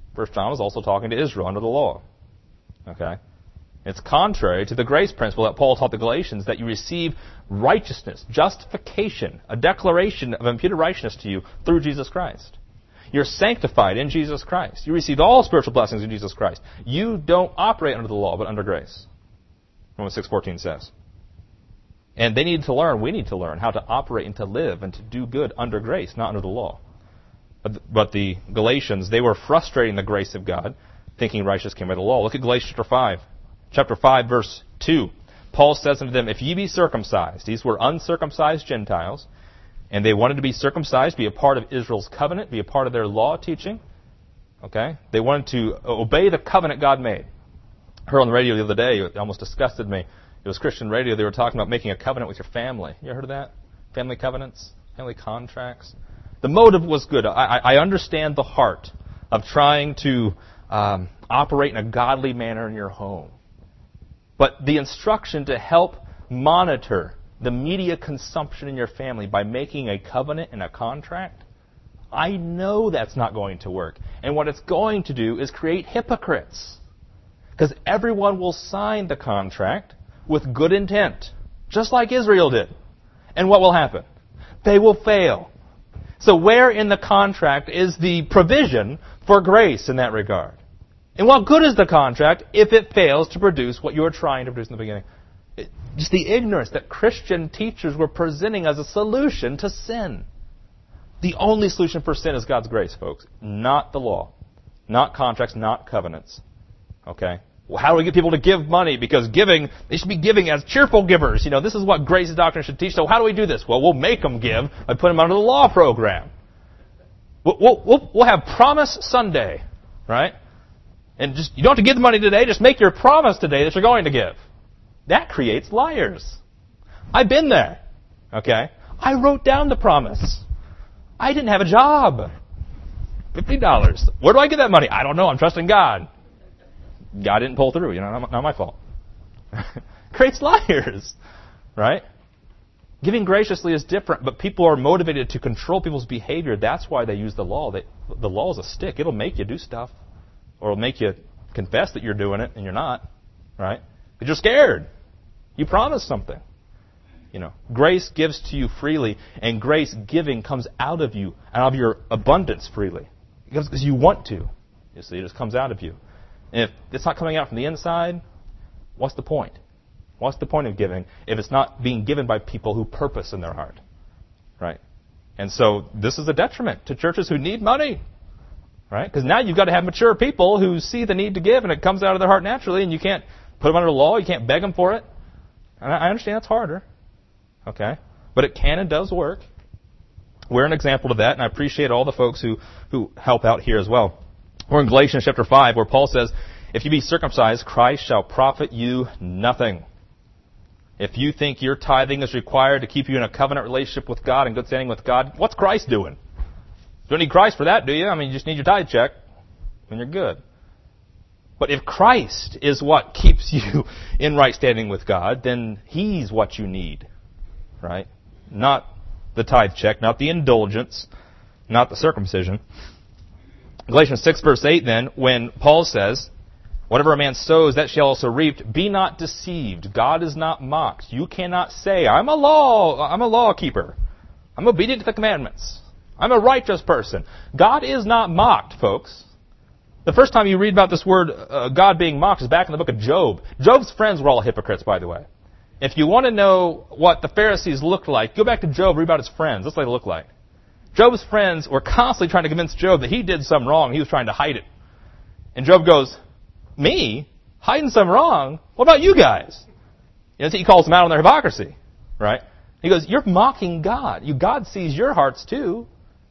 First John was also talking to Israel under the law. Okay? It's contrary to the grace principle that Paul taught the Galatians, that you receive righteousness, justification, a declaration of imputed righteousness to you through Jesus Christ. You're sanctified in Jesus Christ. You receive all spiritual blessings in Jesus Christ. You don't operate under the law, but under grace. Romans 6:14 says. And they need to learn, we need to learn how to operate and to live and to do good under grace, not under the law. But the Galatians, they were frustrating the grace of God, thinking righteousness came by the law. Look at Galatians chapter 5, verse 2. Paul says unto them, if ye be circumcised, these were uncircumcised Gentiles, and they wanted to be circumcised, be a part of Israel's covenant, be a part of their law teaching. Okay? They wanted to obey the covenant God made. I heard on the radio the other day, it almost disgusted me. It was Christian radio. They were talking about making a covenant with your family. You ever heard of that? Family covenants? Family contracts? The motive was good. I understand the heart of trying to operate in a godly manner in your home. But the instruction to help monitor the media consumption in your family by making a covenant and a contract, I know that's not going to work. And what it's going to do is create hypocrites. Because everyone will sign the contract with good intent, just like Israel did. And what will happen? They will fail. So where in the contract is the provision for grace in that regard? And what good is the contract if it fails to produce what you were trying to produce in the beginning? Just the ignorance that Christian teachers were presenting as a solution to sin. The only solution for sin is God's grace, folks. Not the law. Not contracts, not covenants. Okay? Well, how do we get people to give money? Because giving, they should be giving as cheerful givers. You know, this is what grace doctrine should teach. So how do we do this? Well, we'll make them give by putting them under the law program. We'll have Promise Sunday, right? And just, you don't have to give the money today. Just make your promise today that you're going to give. That creates liars. I've been there. Okay? I wrote down the promise. I didn't have a job. $50. Where do I get that money? I don't know. I'm trusting God. God didn't pull through. You know, not my fault. Creates liars. Right? Giving graciously is different, but people are motivated to control people's behavior. That's why they use the law. The law is a stick. It'll make you do stuff. Or it'll make you confess that you're doing it and you're not. Right? Because you're scared. You promised something. You know, grace gives to you freely, and grace giving comes out of you, out of your abundance freely. Because you want to. You see, it just comes out of you. And if it's not coming out from the inside, what's the point? What's the point of giving if it's not being given by people who purpose in their heart? Right? And so this is a detriment to churches who need money. Right? Because now you've got to have mature people who see the need to give, and it comes out of their heart naturally, and you can't put them under the law. You can't beg them for it. And I understand it's harder. Okay? But it can and does work. We're an example of that, and I appreciate all the folks who help out here as well. We're in Galatians chapter 5, where Paul says, if you be circumcised, Christ shall profit you nothing. If you think your tithing is required to keep you in a covenant relationship with God and good standing with God, what's Christ doing? You don't need Christ for that, do you? I mean, you just need your tithe check, and you're good. But if Christ is what keeps you in right standing with God, then He's what you need. Right? Not the tithe check, not the indulgence, not the circumcision. Galatians 6 verse 8 then, when Paul says, whatever a man sows, that shall also reap. Be not deceived. God is not mocked. You cannot say, I'm a law keeper. I'm obedient to the commandments. I'm a righteous person. God is not mocked, folks. The first time you read about this word, God being mocked, is back in the book of Job. Job's friends were all hypocrites, by the way. If you want to know what the Pharisees looked like, go back to Job, read about his friends. That's what they look like. Job's friends were constantly trying to convince Job that he did something wrong. He was trying to hide it. And Job goes, me? Hiding something wrong? What about you guys? You know, he calls them out on their hypocrisy. Right? He goes, you're mocking God. God sees your hearts too.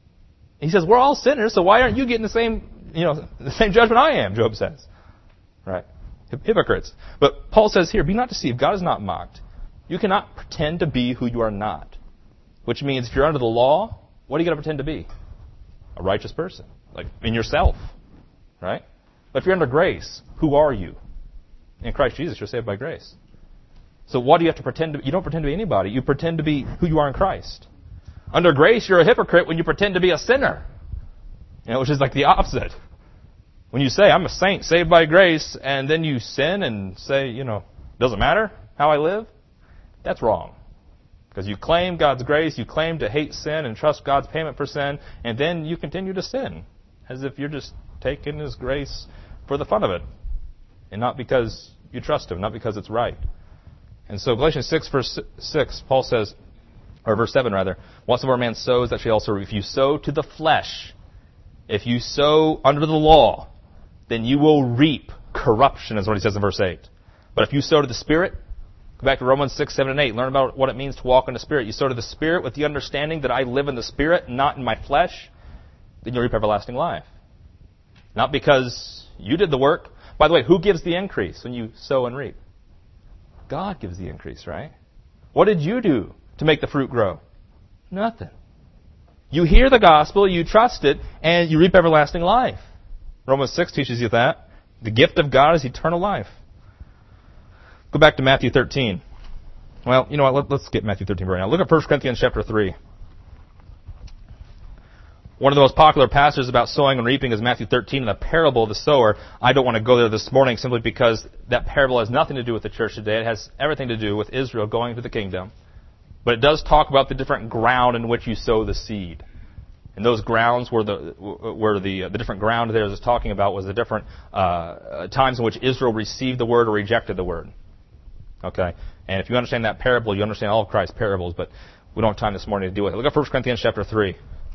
He says, we're all sinners, so why aren't you getting the same judgment I am, Job says. Right? Hypocrites. But Paul says here, be not deceived. God is not mocked. You cannot pretend to be who you are not. Which means if you're under the law, what are you going to pretend to be? A righteous person. Like in yourself. Right? But if you're under grace, who are you? In Christ Jesus, you're saved by grace. So what do you have to pretend to be? You don't pretend to be anybody. You pretend to be who you are in Christ. Under grace, you're a hypocrite when you pretend to be a sinner. Which is like the opposite. When you say, I'm a saint saved by grace, and then you sin and say, doesn't matter how I live, that's wrong. Because you claim God's grace, you claim to hate sin and trust God's payment for sin, and then you continue to sin as if you're just taking His grace for the fun of it, and not because you trust Him, not because it's right. And so Galatians 6, verse 6, Paul says, or verse 7 rather, whatsoever a man sows, that shall also reap. If you sow to the flesh, if you sow under the law, then you will reap corruption, is what he says in verse 8. But if you sow to the Spirit, go back to Romans 6, 7, and 8. Learn about what it means to walk in the Spirit. You sow to the Spirit with the understanding that I live in the Spirit, not in my flesh, then you'll reap everlasting life. Not because you did the work. By the way, who gives the increase when you sow and reap? God gives the increase, right? What did you do to make the fruit grow? Nothing. You hear the gospel, you trust it, and you reap everlasting life. Romans 6 teaches you that. The gift of God is eternal life. Go back to Matthew 13. Well, you know what? Let's get Matthew 13 right now. Look at 1 Corinthians chapter 3. One of the most popular passages about sowing and reaping is Matthew 13, the parable of the sower. I don't want to go there this morning simply because that parable has nothing to do with the church today. It has everything to do with Israel going to the kingdom. But it does talk about the different ground in which you sow the seed. And those grounds were the different ground there is talking about was the different times in which Israel received the word or rejected the word. Okay? And if you understand that parable, you understand all of Christ's parables, but we don't have time this morning to deal with it. Look at 1 Corinthians chapter 3.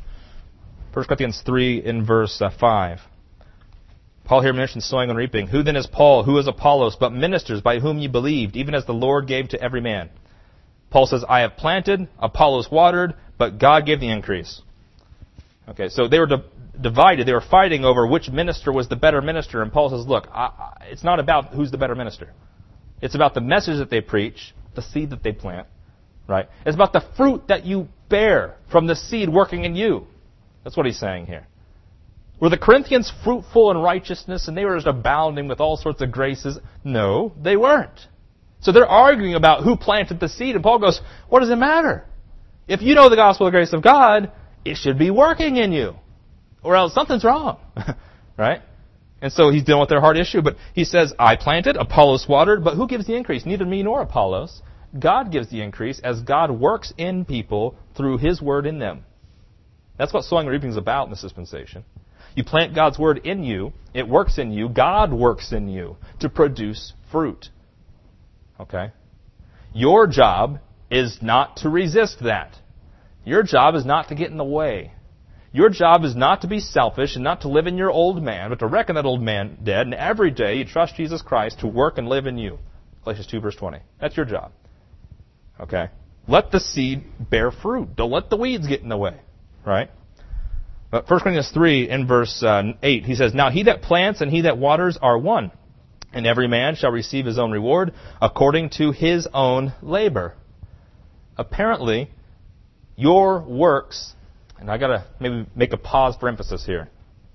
1 Corinthians 3 in verse 5. Paul here mentions sowing and reaping. Who then is Paul? Who is Apollos? But ministers by whom ye believed, even as the Lord gave to every man. Paul says, I have planted, Apollos watered, but God gave the increase. Okay, so they were divided. They were fighting over which minister was the better minister. And Paul says, look, it's not about who's the better minister. It's about the message that they preach, the seed that they plant, right? It's about the fruit that you bear from the seed working in you. That's what he's saying here. Were the Corinthians fruitful in righteousness and they were just abounding with all sorts of graces? No, they weren't. So they're arguing about who planted the seed. And Paul goes, what does it matter? If you know the gospel of the grace of God, it should be working in you. Or else something's wrong. Right? And so he's dealing with their heart issue. But he says, I planted, Apollos watered, but who gives the increase? Neither me nor Apollos. God gives the increase as God works in people through His word in them. That's what sowing and reaping is about in this dispensation. You plant God's word in you. It works in you. God works in you to produce fruit. Okay? Your job is not to resist that. Your job is not to get in the way. Your job is not to be selfish and not to live in your old man, but to reckon that old man dead, and every day you trust Jesus Christ to work and live in you. Galatians 2, verse 20. That's your job. Okay? Let the seed bear fruit. Don't let the weeds get in the way. Right? But 1 Corinthians 3 in verse 8, he says, Now he that plants and he that waters are one, and every man shall receive his own reward according to his own labor. Apparently, your works, and I got to maybe make a pause for emphasis here.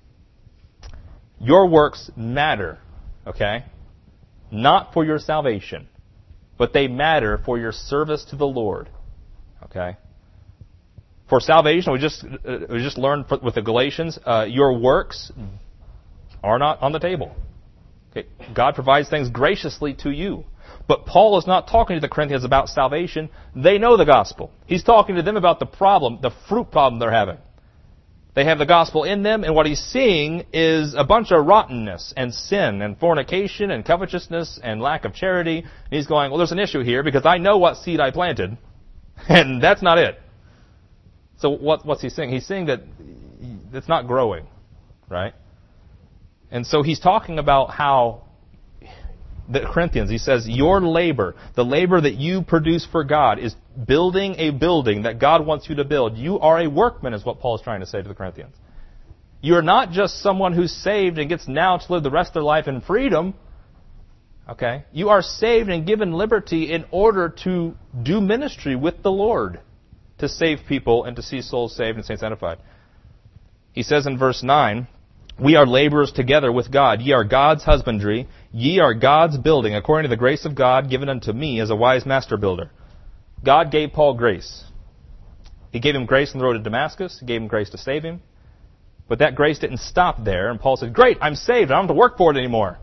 Your works matter, okay? Not for your salvation, but they matter for your service to the Lord, okay? For salvation, we just learned with the Galatians, your works are not on the table. Okay? God provides things graciously to you. But Paul is not talking to the Corinthians about salvation. They know the gospel. He's talking to them about the problem, the fruit problem they're having. They have the gospel in them, and what he's seeing is a bunch of rottenness and sin and fornication and covetousness and lack of charity. And he's going, well, there's an issue here because I know what seed I planted, and that's not it. So what's he saying? He's saying that it's not growing, right? And so he's talking about how the Corinthians, he says, your labor, the labor that you produce for God, is building a building that God wants you to build. You are a workman, is what Paul is trying to say to the Corinthians. You're not just someone who's saved and gets now to live the rest of their life in freedom. Okay? You are saved and given liberty in order to do ministry with the Lord, to save people and to see souls saved and saints sanctified. He says in verse 9, we are laborers together with God. Ye are God's husbandry. Ye are God's building, according to the grace of God given unto me as a wise master builder. God gave Paul grace. He gave him grace on the road to Damascus. He gave him grace to save him. But that grace didn't stop there, and Paul said, great, I'm saved, I don't have to work for it anymore.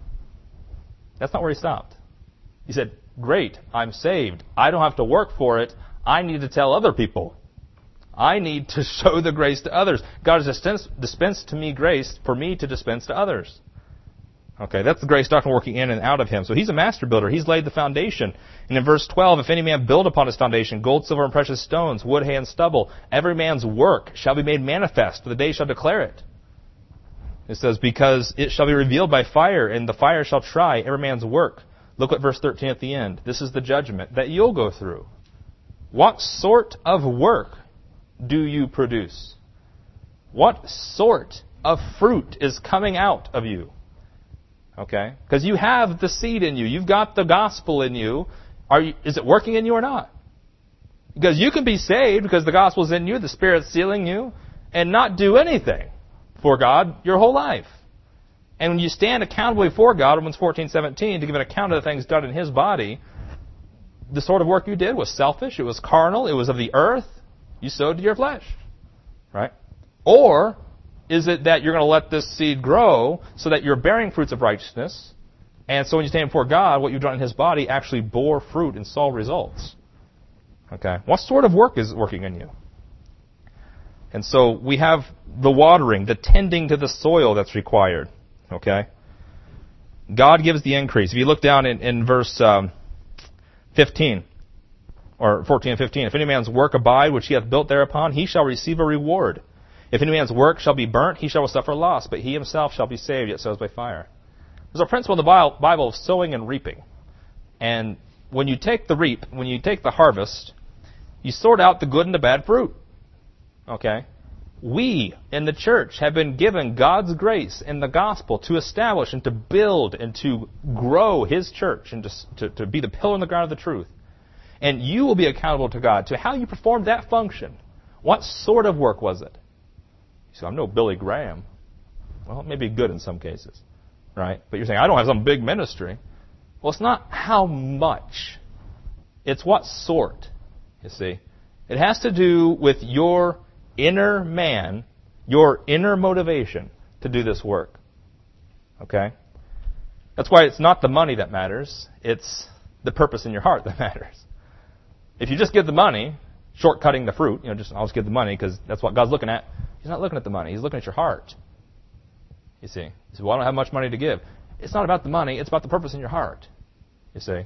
That's not where he stopped. He said, great, I'm saved, I don't have to work for it, I need to tell other people. I need to show the grace to others. God has dispensed to me grace for me to dispense to others. Okay, that's the grace doctrine working in and out of him. So he's a master builder. He's laid the foundation. And in verse 12, if any man build upon his foundation gold, silver, and precious stones, wood, hay, and stubble, every man's work shall be made manifest, for the day shall declare it. It says, because it shall be revealed by fire, and the fire shall try every man's work. Look at verse 13 at the end. This is the judgment that you'll go through. What sort of work do you produce? What sort of fruit is coming out of you? Okay? Because you have the seed in you. You've got the gospel in you. Is it working in you or not? Because you can be saved because the gospel's in you, the Spirit's sealing you, and not do anything for God your whole life. And when you stand accountable before God, Romans 14:17, to give an account of the things done in His body, the sort of work you did was selfish, it was carnal, it was of the earth. You sowed to your flesh. Right? Or is it that you're going to let this seed grow so that you're bearing fruits of righteousness, and so when you stand before God, what you've done in His body actually bore fruit and saw results? Okay? What sort of work is working in you? And so we have the watering, the tending to the soil that's required. Okay? God gives the increase. If you look down in verse 15, or 14 and 15, if any man's work abide which he hath built thereupon, he shall receive a reward. If any man's work shall be burnt, he shall suffer loss, but he himself shall be saved, yet so as by fire. There's a principle in the Bible of sowing and reaping. And when you take the harvest, you sort out the good and the bad fruit. Okay? We, in the church, have been given God's grace in the gospel to establish and to build and to grow His church and to be the pillar in the ground of the truth. And you will be accountable to God to how you performed that function. What sort of work was it? You say, I'm no Billy Graham. Well, it may be good in some cases, right? But you're saying, I don't have some big ministry. Well, it's not how much. It's what sort, you see. It has to do with your inner man, your inner motivation to do this work. Okay? That's why it's not the money that matters. It's the purpose in your heart that matters. If you just give the money, shortcutting the fruit, I'll just give the money because that's what God's looking at. He's not looking at the money. He's looking at your heart. You see. He says, well, I don't have much money to give. It's not about the money. It's about the purpose in your heart. You see.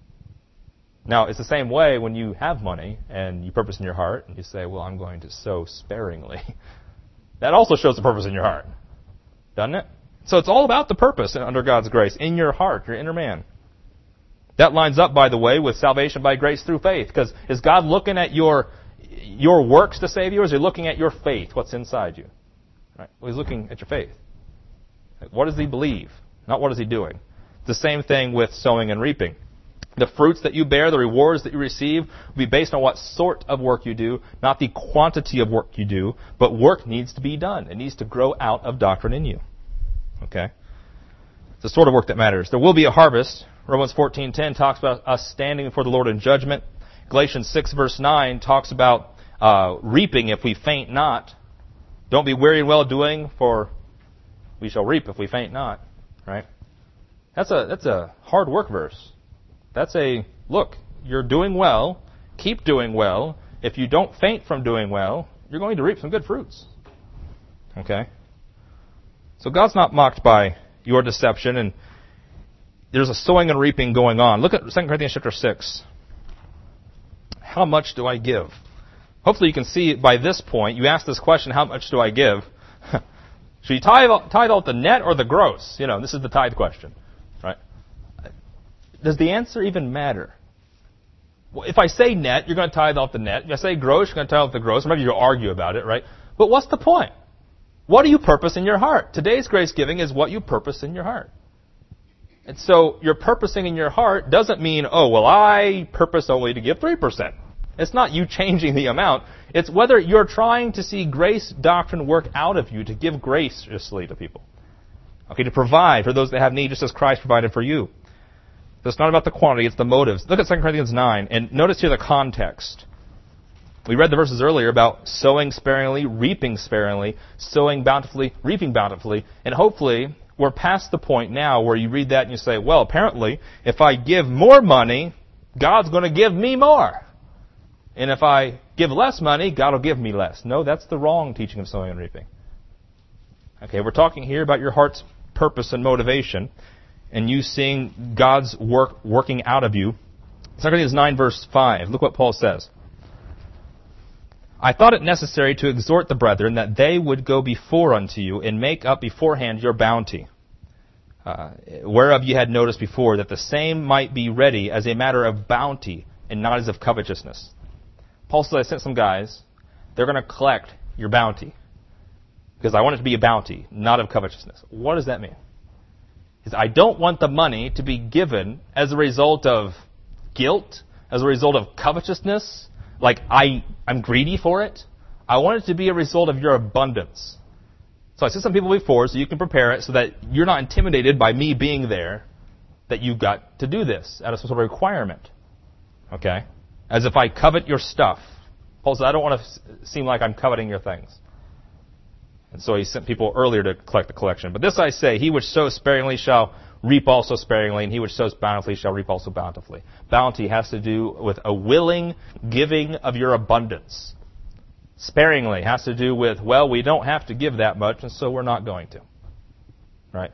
Now, it's the same way when you have money and you purpose in your heart and you say, well, I'm going to sow sparingly. That also shows the purpose in your heart. Doesn't it? So it's all about the purpose under God's grace in your heart, your inner man. That lines up, by the way, with salvation by grace through faith. Because is God looking at your works to save you, or is He looking at your faith, what's inside you? Right? Well, He's looking at your faith. What does He believe? Not what is He doing. The same thing with sowing and reaping. The fruits that you bear, the rewards that you receive, will be based on what sort of work you do, not the quantity of work you do, but work needs to be done. It needs to grow out of doctrine in you. Okay? It's the sort of work that matters. There will be a harvest. Romans 14:10 talks about us standing before the Lord in judgment. Galatians 6 verse 9 talks about reaping if we faint not. Don't be weary in well doing, for we shall reap if we faint not. Right? That's a hard work verse. That's look, you're doing well, keep doing well. If you don't faint from doing well, you're going to reap some good fruits. Okay? So God's not mocked by your deception, and there's a sowing and reaping going on. Look at 2 Corinthians chapter 6. How much do I give? Hopefully you can see by this point, you ask this question, how much do I give? Should you tithe out the net or the gross? This is the tithe question. Right? Does the answer even matter? Well, if I say net, you're going to tithe out the net. If I say gross, you're going to tithe out the gross. Maybe you'll argue about it, right? But what's the point? What do you purpose in your heart? Today's grace giving is what you purpose in your heart. And so your purposing in your heart doesn't mean, I purpose only to give 3%. It's not you changing the amount. It's whether you're trying to see grace doctrine work out of you to give graciously to people. Okay, to provide for those that have need just as Christ provided for you. So it's not about the quantity, it's the motives. Look at 2 Corinthians 9, and notice here the context. We read the verses earlier about sowing sparingly, reaping sparingly, sowing bountifully, reaping bountifully, and hopefully we're past the point now where you read that and you say, well, apparently, if I give more money, God's going to give me more. And if I give less money, God will give me less. No, that's the wrong teaching of sowing and reaping. Okay, we're talking here about your heart's purpose and motivation, and you seeing God's work working out of you. 2 Corinthians 9, verse 5. Look what Paul says. I thought it necessary to exhort the brethren that they would go before unto you and make up beforehand your bounty, whereof ye had noticed before, that the same might be ready as a matter of bounty and not as of covetousness. Paul says, I sent some guys. They're going to collect your bounty because I want it to be a bounty, not of covetousness. What does that mean? He says, I don't want the money to be given as a result of guilt, as a result of covetousness, like I'm greedy for it. I want it to be a result of your abundance. So I sent some people before so you can prepare it so that you're not intimidated by me being there, that you've got to do this out of some sort of requirement. Okay? As if I covet your stuff. Paul says, I don't want to seem like I'm coveting your things. And so he sent people earlier to collect the collection. But this I say, he which sows sparingly shall reap also sparingly, and he which sows bountifully shall reap also bountifully. Bounty has to do with a willing giving of your abundance. Sparingly has to do with, well, we don't have to give that much, and so we're not going to. Right?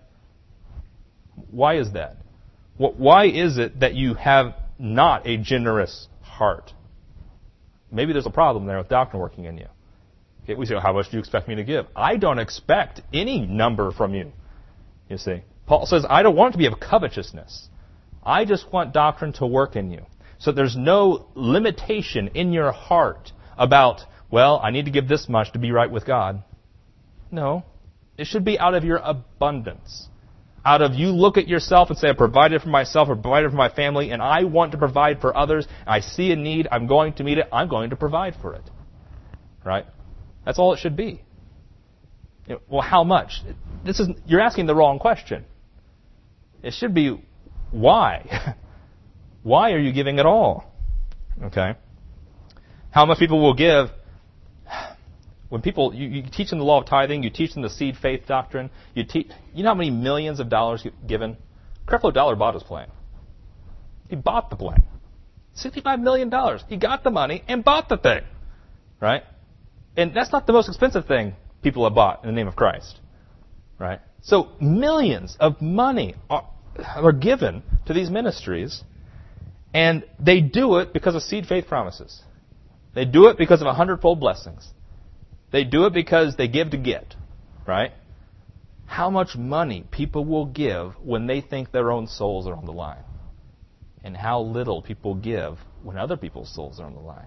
Why is that? Why is it that you have not a generous heart? Maybe there's a problem there with doctrine working in you. Okay, we say, how much do you expect me to give? I don't expect any number from you. You see, Paul says, I don't want it to be of covetousness. I just want doctrine to work in you. So there's no limitation in your heart about, well, I need to give this much to be right with God. No. It should be out of your abundance. Out of you look at yourself and say, I provided for myself or provided for my family, and I want to provide for others. I see a need. I'm going to meet it. I'm going to provide for it. Right? That's all it should be. Well, how much? You're asking the wrong question. It should be, why? Why are you giving at all? Okay? How much people will give? When people, you teach them the law of tithing, you teach them the seed faith doctrine, you know how many millions of dollars given? Creflo Dollar bought his plane. He bought the plane. $65 million. He got the money and bought the thing. Right? And that's not the most expensive thing people have bought in the name of Christ. Right? So millions of money are given to these ministries, and they do it because of seed faith promises. They do it because of 100-fold blessings. They do it because they give to get, right? How much money people will give when they think their own souls are on the line. And how little people give when other people's souls are on the line.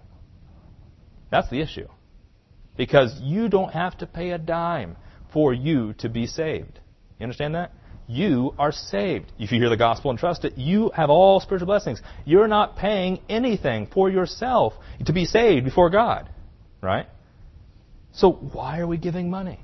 That's the issue. Because you don't have to pay a dime for you to be saved. You understand that? You are saved. If you hear the gospel and trust it, you have all spiritual blessings. You're not paying anything for yourself to be saved before God, right? So why are we giving money?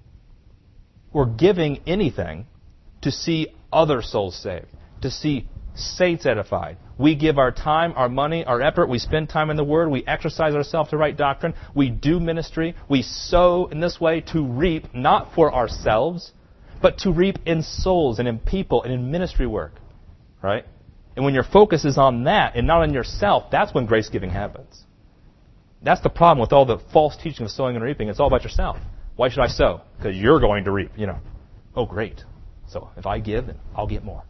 We're giving anything to see other souls saved, to see saints edified. We give our time, our money, our effort. We spend time in the Word. We exercise ourselves to right doctrine. We do ministry. We sow in this way to reap, not for ourselves, but to reap in souls and in people and in ministry work. Right? And when your focus is on that and not on yourself, that's when grace giving happens. That's the problem with all the false teaching of sowing and reaping. It's all about yourself. Why should I sow? Because you're going to reap, Oh, great. So if I give, then I'll get more,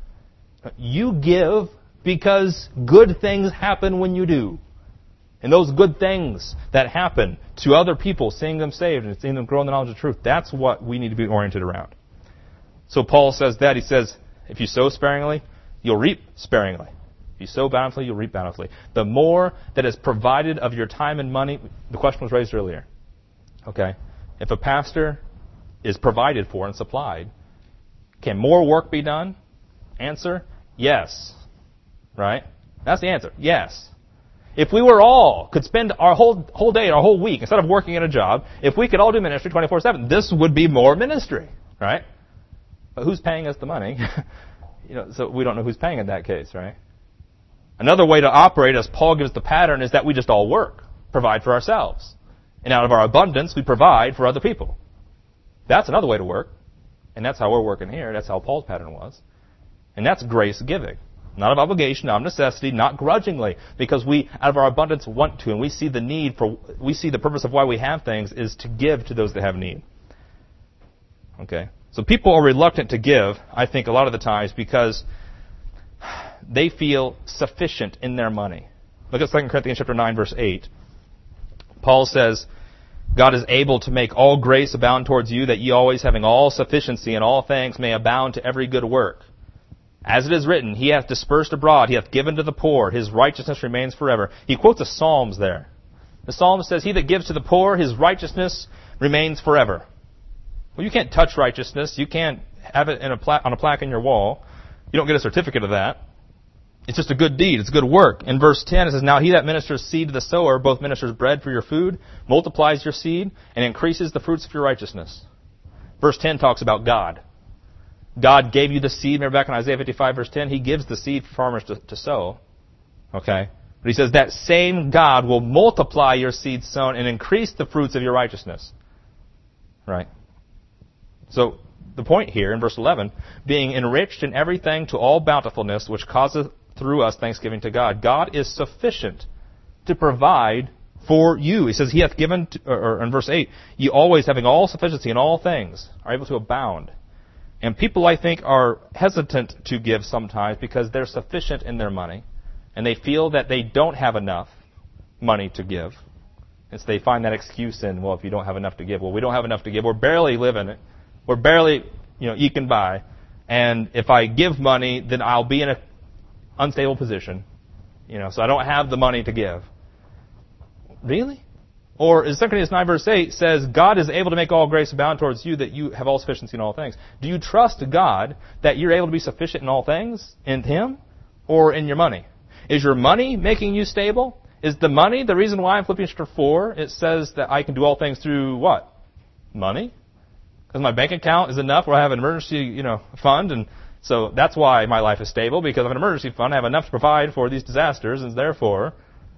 You give because good things happen when you do. And those good things that happen to other people, seeing them saved and seeing them grow in the knowledge of truth, that's what we need to be oriented around. So Paul says that. He says, if you sow sparingly, you'll reap sparingly. If you sow bountifully, you'll reap bountifully. The more that is provided of your time and money, the question was raised earlier. Okay? If a pastor is provided for and supplied, can more work be done? Answer, yes. Right? That's the answer. Yes. If we could spend our whole day, our whole week, instead of working at a job, if we could all do ministry 24/7, this would be more ministry. Right? But who's paying us the money? So we don't know who's paying in that case, right? Another way to operate, as Paul gives the pattern, is that we just all work. provide for ourselves. And out of our abundance, we provide for other people. That's another way to work. And that's how we're working here. That's how Paul's pattern was. And that's grace giving. Not of obligation, not of necessity, not grudgingly. Because we, out of our abundance, want to. And we see the need for, we see the purpose of why we have things is to give to those that have need. Okay? So people are reluctant to give, I think, a lot of the times because they feel sufficient in their money. Look at 2 Corinthians chapter 9, verse 8. Paul says, God is able to make all grace abound towards you, that ye always having all sufficiency in all things may abound to every good work. As it is written, He hath dispersed abroad, He hath given to the poor, His righteousness remains forever. He quotes the Psalms there. The Psalm says, He that gives to the poor, His righteousness remains forever. Well, you can't touch righteousness. You can't have it in on a plaque in your wall. You don't get a certificate of that. It's just a good deed. It's good work. In verse 10, it says, Now he that ministers seed to the sower, both ministers bread for your food, multiplies your seed, and increases the fruits of your righteousness. Verse 10 talks about God. God gave you the seed. Remember back in Isaiah 55, verse 10, He gives the seed for farmers to sow. Okay? But He says that same God will multiply your seed sown and increase the fruits of your righteousness. Right? So, the point here in verse 11, being enriched in everything to all bountifulness, which causeth through us thanksgiving to God. God is sufficient to provide for you. He says, He hath given, or in verse 8, ye always having all sufficiency in all things, are able to abound. And people, I think, are hesitant to give sometimes because they're sufficient in their money, and they feel that they don't have enough money to give. And so they find that excuse in, well, if you don't have enough to give, well, we don't have enough to give. We're barely living it. We're barely, eking by. And if I give money, then I'll be in an unstable position. So I don't have the money to give. Really? Or as 2 Corinthians 9 verse 8 says, God is able to make all grace abound towards you, that you have all sufficiency in all things. Do you trust God that you're able to be sufficient in all things in Him or in your money? Is your money making you stable? Is the money the reason why in Philippians chapter 4 it says that I can do all things through what? Money? Because my bank account is enough where I have an emergency, fund, and so that's why my life is stable, because I have an emergency fund. I have enough to provide for these disasters, and therefore,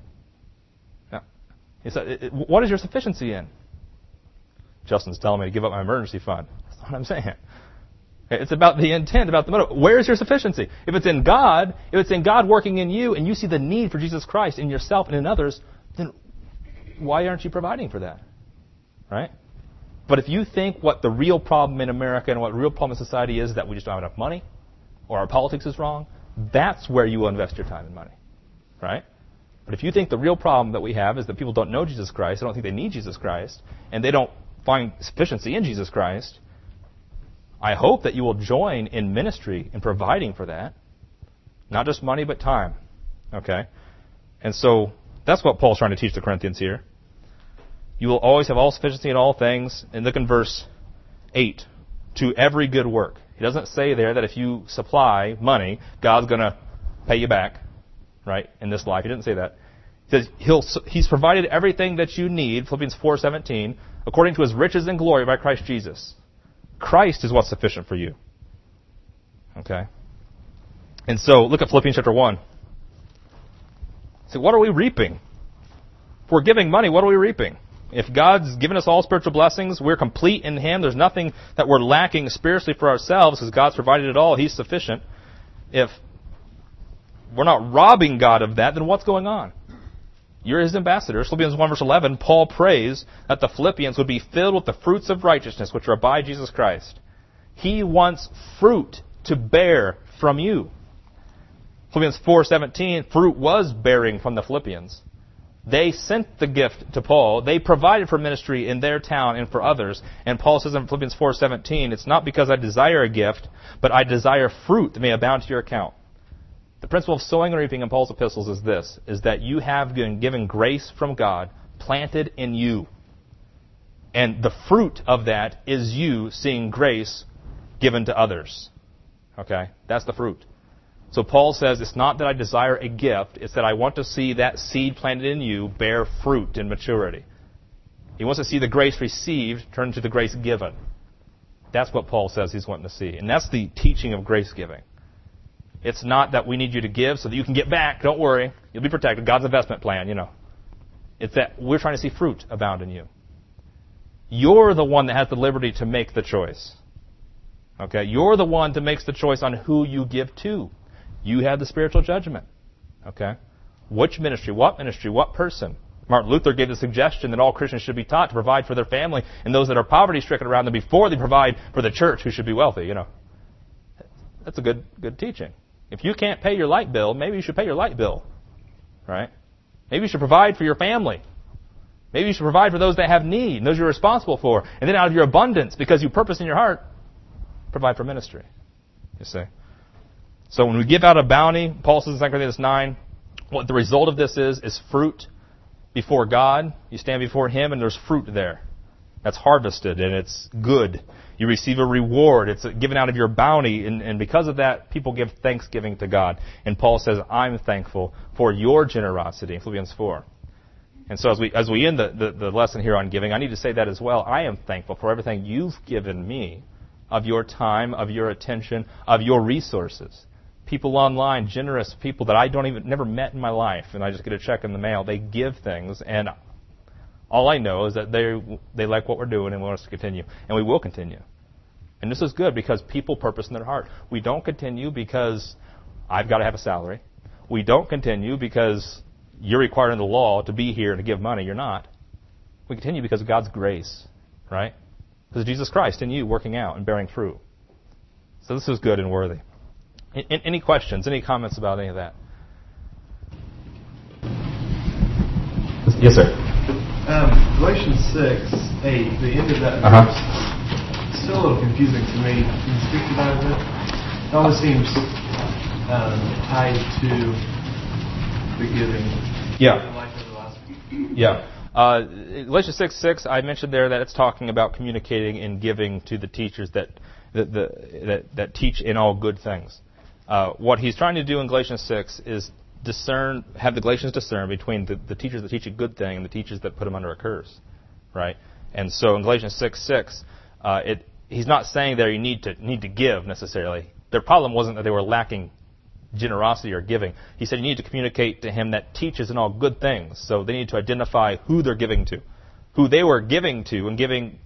what is your sufficiency in? Justin's telling me to give up my emergency fund. That's not what I'm saying. It's about the intent, about the motive. Where is your sufficiency? If it's in God working in you, and you see the need for Jesus Christ in yourself and in others, then why aren't you providing for that? Right? But if you think what the real problem in America and what the real problem in society is that we just don't have enough money, or our politics is wrong, that's where you will invest your time and money. Right? But if you think the real problem that we have is that people don't know Jesus Christ, they don't think they need Jesus Christ, and they don't find sufficiency in Jesus Christ, I hope that you will join in ministry in providing for that. Not just money, but time. Okay? And so, that's what Paul's trying to teach the Corinthians here. You will always have all sufficiency in all things. And look in verse 8. To every good work. He doesn't say there that if you supply money, God's going to pay you back, right, in this life. He didn't say that. He says He's provided everything that you need, Philippians 4:17, according to His riches and glory by Christ Jesus. Christ is what's sufficient for you. Okay? And so, look at Philippians chapter 1. So, what are we reaping? If we're giving money, what are we reaping? If God's given us all spiritual blessings, we're complete in Him. There's nothing that we're lacking spiritually for ourselves because God's provided it all. He's sufficient. If we're not robbing God of that, then what's going on? You're His ambassadors. Philippians 1 verse 11, Paul prays that the Philippians would be filled with the fruits of righteousness which are by Jesus Christ. He wants fruit to bear from you. Philippians 4:17, fruit was bearing from the Philippians. They sent the gift to Paul. They provided for ministry in their town and for others. And Paul says in Philippians 4:17, it's not because I desire a gift, but I desire fruit that may abound to your account. The principle of sowing and reaping in Paul's epistles is this, is that you have been given grace from God planted in you. And the fruit of that is you seeing grace given to others. Okay? That's the fruit. So Paul says it's not that I desire a gift, it's that I want to see that seed planted in you bear fruit in maturity. He wants to see the grace received turn to the grace given. That's what Paul says he's wanting to see. And that's the teaching of grace giving. It's not that we need you to give so that you can get back. Don't worry. You'll be protected. God's investment plan, It's that we're trying to see fruit abound in you. You're the one that has the liberty to make the choice. Okay? You're the one that makes the choice on who you give to. You have the spiritual judgment. Okay? Which ministry, what person? Martin Luther gave the suggestion that all Christians should be taught to provide for their family and those that are poverty-stricken around them before they provide for the church, who should be wealthy, you know. That's a good teaching. If you can't pay your light bill, maybe you should pay your light bill. Right? Maybe you should provide for your family. Maybe you should provide for those that have need, and those you're responsible for. And then out of your abundance, because you purpose in your heart, provide for ministry. You see? So when we give out a bounty, Paul says in 2 Corinthians 9, what the result of this is fruit before God. You stand before Him, and there's fruit there. That's harvested, and it's good. You receive a reward. It's given out of your bounty, and because of that, people give thanksgiving to God. And Paul says, I'm thankful for your generosity, in Philippians 4. And so as we end the lesson here on giving, I need to say that as well. I am thankful for everything you've given me, of your time, of your attention, of your resources. People online, generous people that I never met in my life, and I just get a check in the mail. They give things, and all I know is that they like what we're doing and want us to continue, and we will continue. And this is good because people purpose in their heart. We don't continue because I've got to have a salary. We don't continue because you're required in the law to be here and to give money. You're not. We continue because of God's grace, right? Because of Jesus Christ in you working out and bearing fruit. So this is good and worthy. Any questions? Any comments about any of that? Yes, sir.
Galatians 6:8, the end of that verse, it's still a little confusing to me. Can you speak to that a bit? It almost seems tied to the giving.
Yeah. Yeah. Galatians 6:6, I mentioned there that it's talking about communicating and giving to the teachers that teach in all good things. What he's trying to do in Galatians 6 is have the Galatians discern between the teachers that teach a good thing and the teachers that put them under a curse, right? And so in Galatians 6:6, he's not saying there you need to give necessarily. Their problem wasn't that they were lacking generosity or giving. He said you need to communicate to him that teaches in all good things. So they need to identify who they're giving to, who they were giving to and giving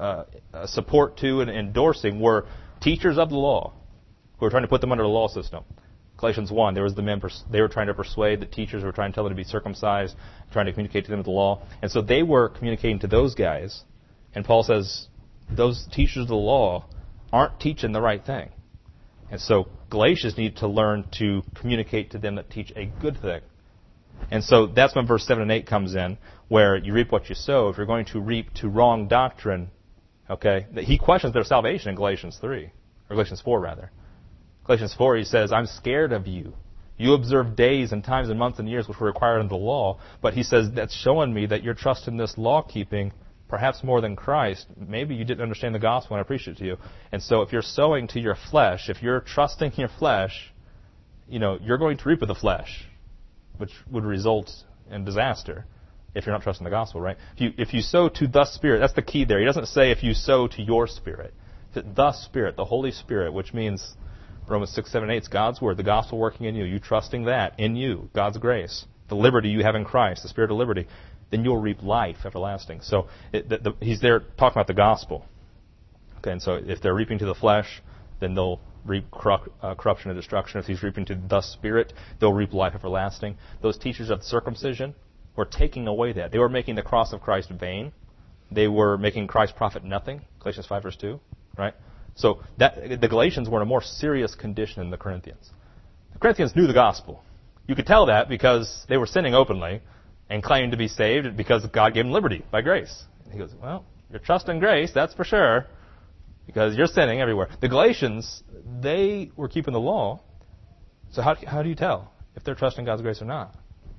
support to and endorsing were teachers of the law, who were trying to put them under the law system. Galatians 1, there was the men, they were trying to persuade the teachers, were trying to tell them to be circumcised, trying to communicate to them with the law. And so they were communicating to those guys. And Paul says those teachers of the law aren't teaching the right thing. And so Galatians need to learn to communicate to them that teach a good thing. And so that's when verse 7 and 8 comes in, where you reap what you sow. If you're going to reap to wrong doctrine, okay, he questions their salvation in Galatians 3, or Galatians 4 rather. Galatians 4, he says, I'm scared of you. You observe days and times and months and years which were required in the law, but he says that's showing me that you're trusting this law-keeping perhaps more than Christ. Maybe you didn't understand the gospel when I preached it to you. And so if you're sowing to your flesh, if you're trusting your flesh, you're going to reap of the flesh, which would result in disaster if you're not trusting the gospel, right? If you sow to the Spirit, that's the key there. He doesn't say if you sow to your spirit. It's the Spirit, the Holy Spirit, which means Romans 6, 7, 8, it's God's Word, the gospel working in you, you trusting that in you, God's grace, the liberty you have in Christ, the Spirit of liberty, then you'll reap life everlasting. So he's there talking about the gospel. Okay, and so if they're reaping to the flesh, then they'll reap corruption and destruction. If he's reaping to the Spirit, they'll reap life everlasting. Those teachers of circumcision were taking away that. They were making the cross of Christ vain. They were making Christ profit nothing, Galatians 5, verse 2, right? So the Galatians were in a more serious condition than the Corinthians. The Corinthians knew the gospel. You could tell that because they were sinning openly and claiming to be saved because God gave them liberty by grace. And he goes, well, you're trusting grace, that's for sure, because you're sinning everywhere. The Galatians, they were keeping the law. So how do you tell if they're trusting God's grace or not?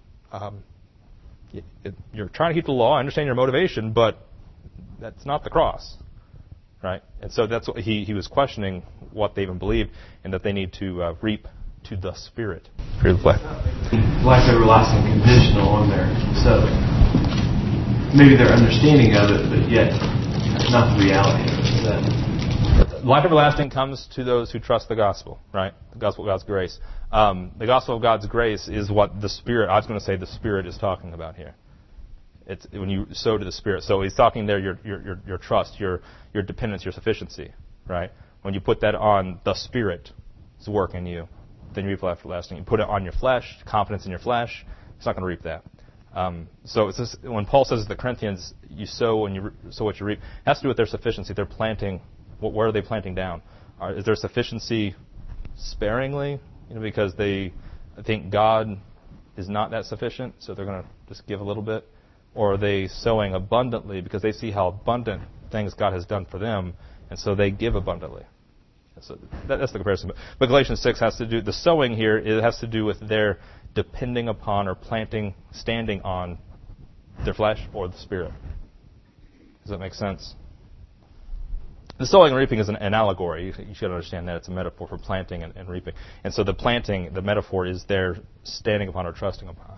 You're trying to keep the law. I understand your motivation, but that's not the cross. Right? And so that's what he was questioning what they even believed, and that they need to reap to the Spirit. Spirit of the flesh.
Life everlasting conditional on there. So maybe their understanding of it, but yet not the reality of it.
Life everlasting comes to those who trust the gospel, right? The gospel of God's grace. The gospel of God's grace is what the Spirit, I was going to say the Spirit is talking about here. It's when you sow to the Spirit. So he's talking there your trust, your dependence, your sufficiency, right? When you put that on the Spirit's work in you, then you reap life everlasting. You put it on your flesh, confidence in your flesh, it's not going to reap that. So it's this, when Paul says to the Corinthians, you sow and you sow what you reap, it has to do with their sufficiency. They're planting. Where are they planting down? Is there sufficiency sparingly? Because they think God is not that sufficient, so they're going to just give a little bit? Or are they sowing abundantly because they see how abundant things God has done for them, and so they give abundantly? So that's the comparison. But Galatians 6 has to do, the sowing here, it has to do with their depending upon or planting, standing on their flesh or the Spirit. Does that make sense? The sowing and reaping is an allegory. You should understand that. It's a metaphor for planting and reaping. And so the planting, the metaphor is their standing upon or trusting upon.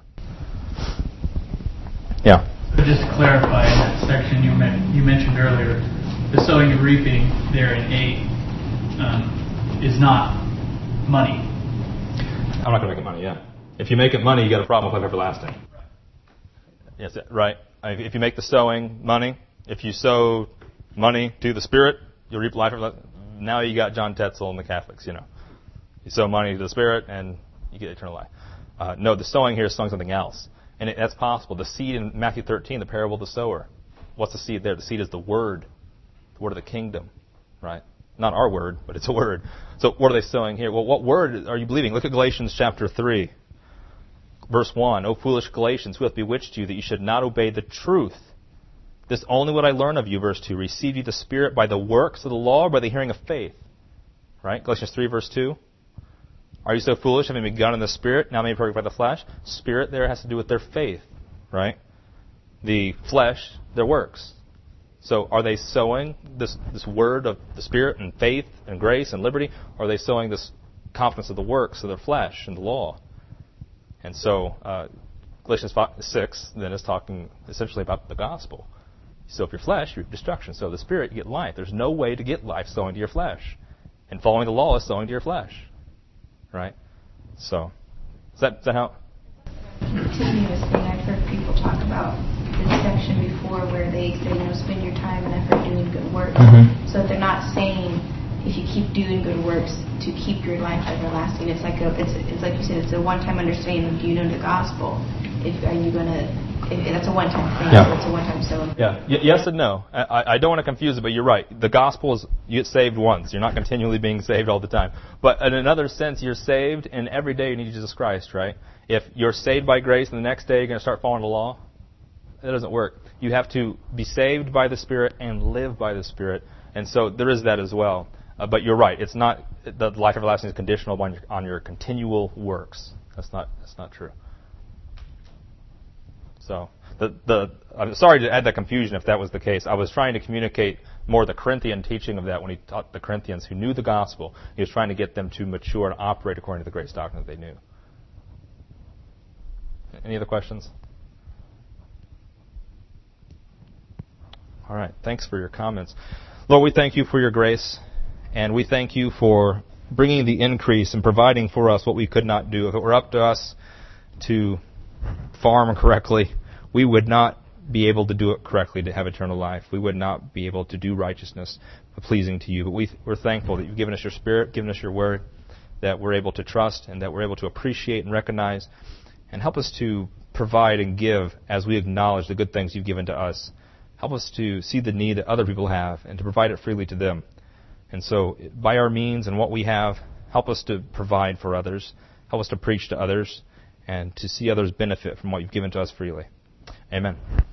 Yeah.
So just to clarify, in that section you mentioned earlier, the sowing and reaping there in 8 is not money.
I'm not going to make it money, yeah. If you make it money, you got a problem with life everlasting. Yes, right. If you make the sowing money, if you sow money to the Spirit, you'll reap life everlasting. Now you got John Tetzel and the Catholics, You sow money to the Spirit and you get eternal life. No, the sowing here is sowing something else. And that's possible. The seed in Matthew 13, the parable of the sower. What's the seed there? The seed is the word of the kingdom, right? Not our word, but it's a word. So what are they sowing here? Well, what word are you believing? Look at Galatians chapter 3, verse 1. O foolish Galatians, who hath bewitched you that you should not obey the truth? This only would I learn of you, verse 2. Receive ye the Spirit by the works of the law or by the hearing of faith? Right? Galatians 3, verse 2. Are you so foolish, having begun in the Spirit, now made perfect by the flesh? Spirit there has to do with their faith, right? The flesh, their works. So are they sowing this word of the Spirit and faith and grace and liberty? Or are they sowing this confidence of the works of their flesh and the law? And so Galatians 6 then is talking essentially about the gospel. So if your flesh, you reap destruction. So the Spirit, you get life. There's no way to get life sowing to your flesh. And following the law is sowing to your flesh. Right? So, is that how?
Tiffany was saying, I've heard people talk about this section before where they say, spend your time and effort doing good works. Mm-hmm. So they're not saying if you keep doing good works to keep your life everlasting. It's like it's like you said, it's a one-time understanding. Do you know the gospel? Are you going to? That's a one-time thing. Yeah. It's a one-time sowing.
Yeah. Yes and no. I don't want to confuse it, but you're right. The gospel is you get saved once. You're not continually being saved all the time. But in another sense, you're saved, and every day you need Jesus Christ, right? If you're saved by grace, and the next day you're going to start following the law, that doesn't work. You have to be saved by the Spirit and live by the Spirit, and so there is that as well. But you're right. It's not the life everlasting is conditional on your continual works. That's not true. So I'm sorry to add that confusion if that was the case. I was trying to communicate more the Corinthian teaching of that when he taught the Corinthians who knew the gospel. He was trying to get them to mature and operate according to the grace doctrine that they knew. Any other questions? All right. Thanks for your comments. Lord, we thank you for your grace, and we thank you for bringing the increase and providing for us what we could not do. If it were up to us to farm correctly, we would not be able to do it correctly to have eternal life. We would not be able to do righteousness pleasing to you. But we're thankful that you've given us your Spirit, given us your word, that we're able to trust and that we're able to appreciate and recognize, and help us to provide and give as we acknowledge the good things you've given to us. Help us to see the need that other people have and to provide it freely to them. And so by our means and what we have, help us to provide for others. Help us to preach to others and to see others benefit from what you've given to us freely. Amen.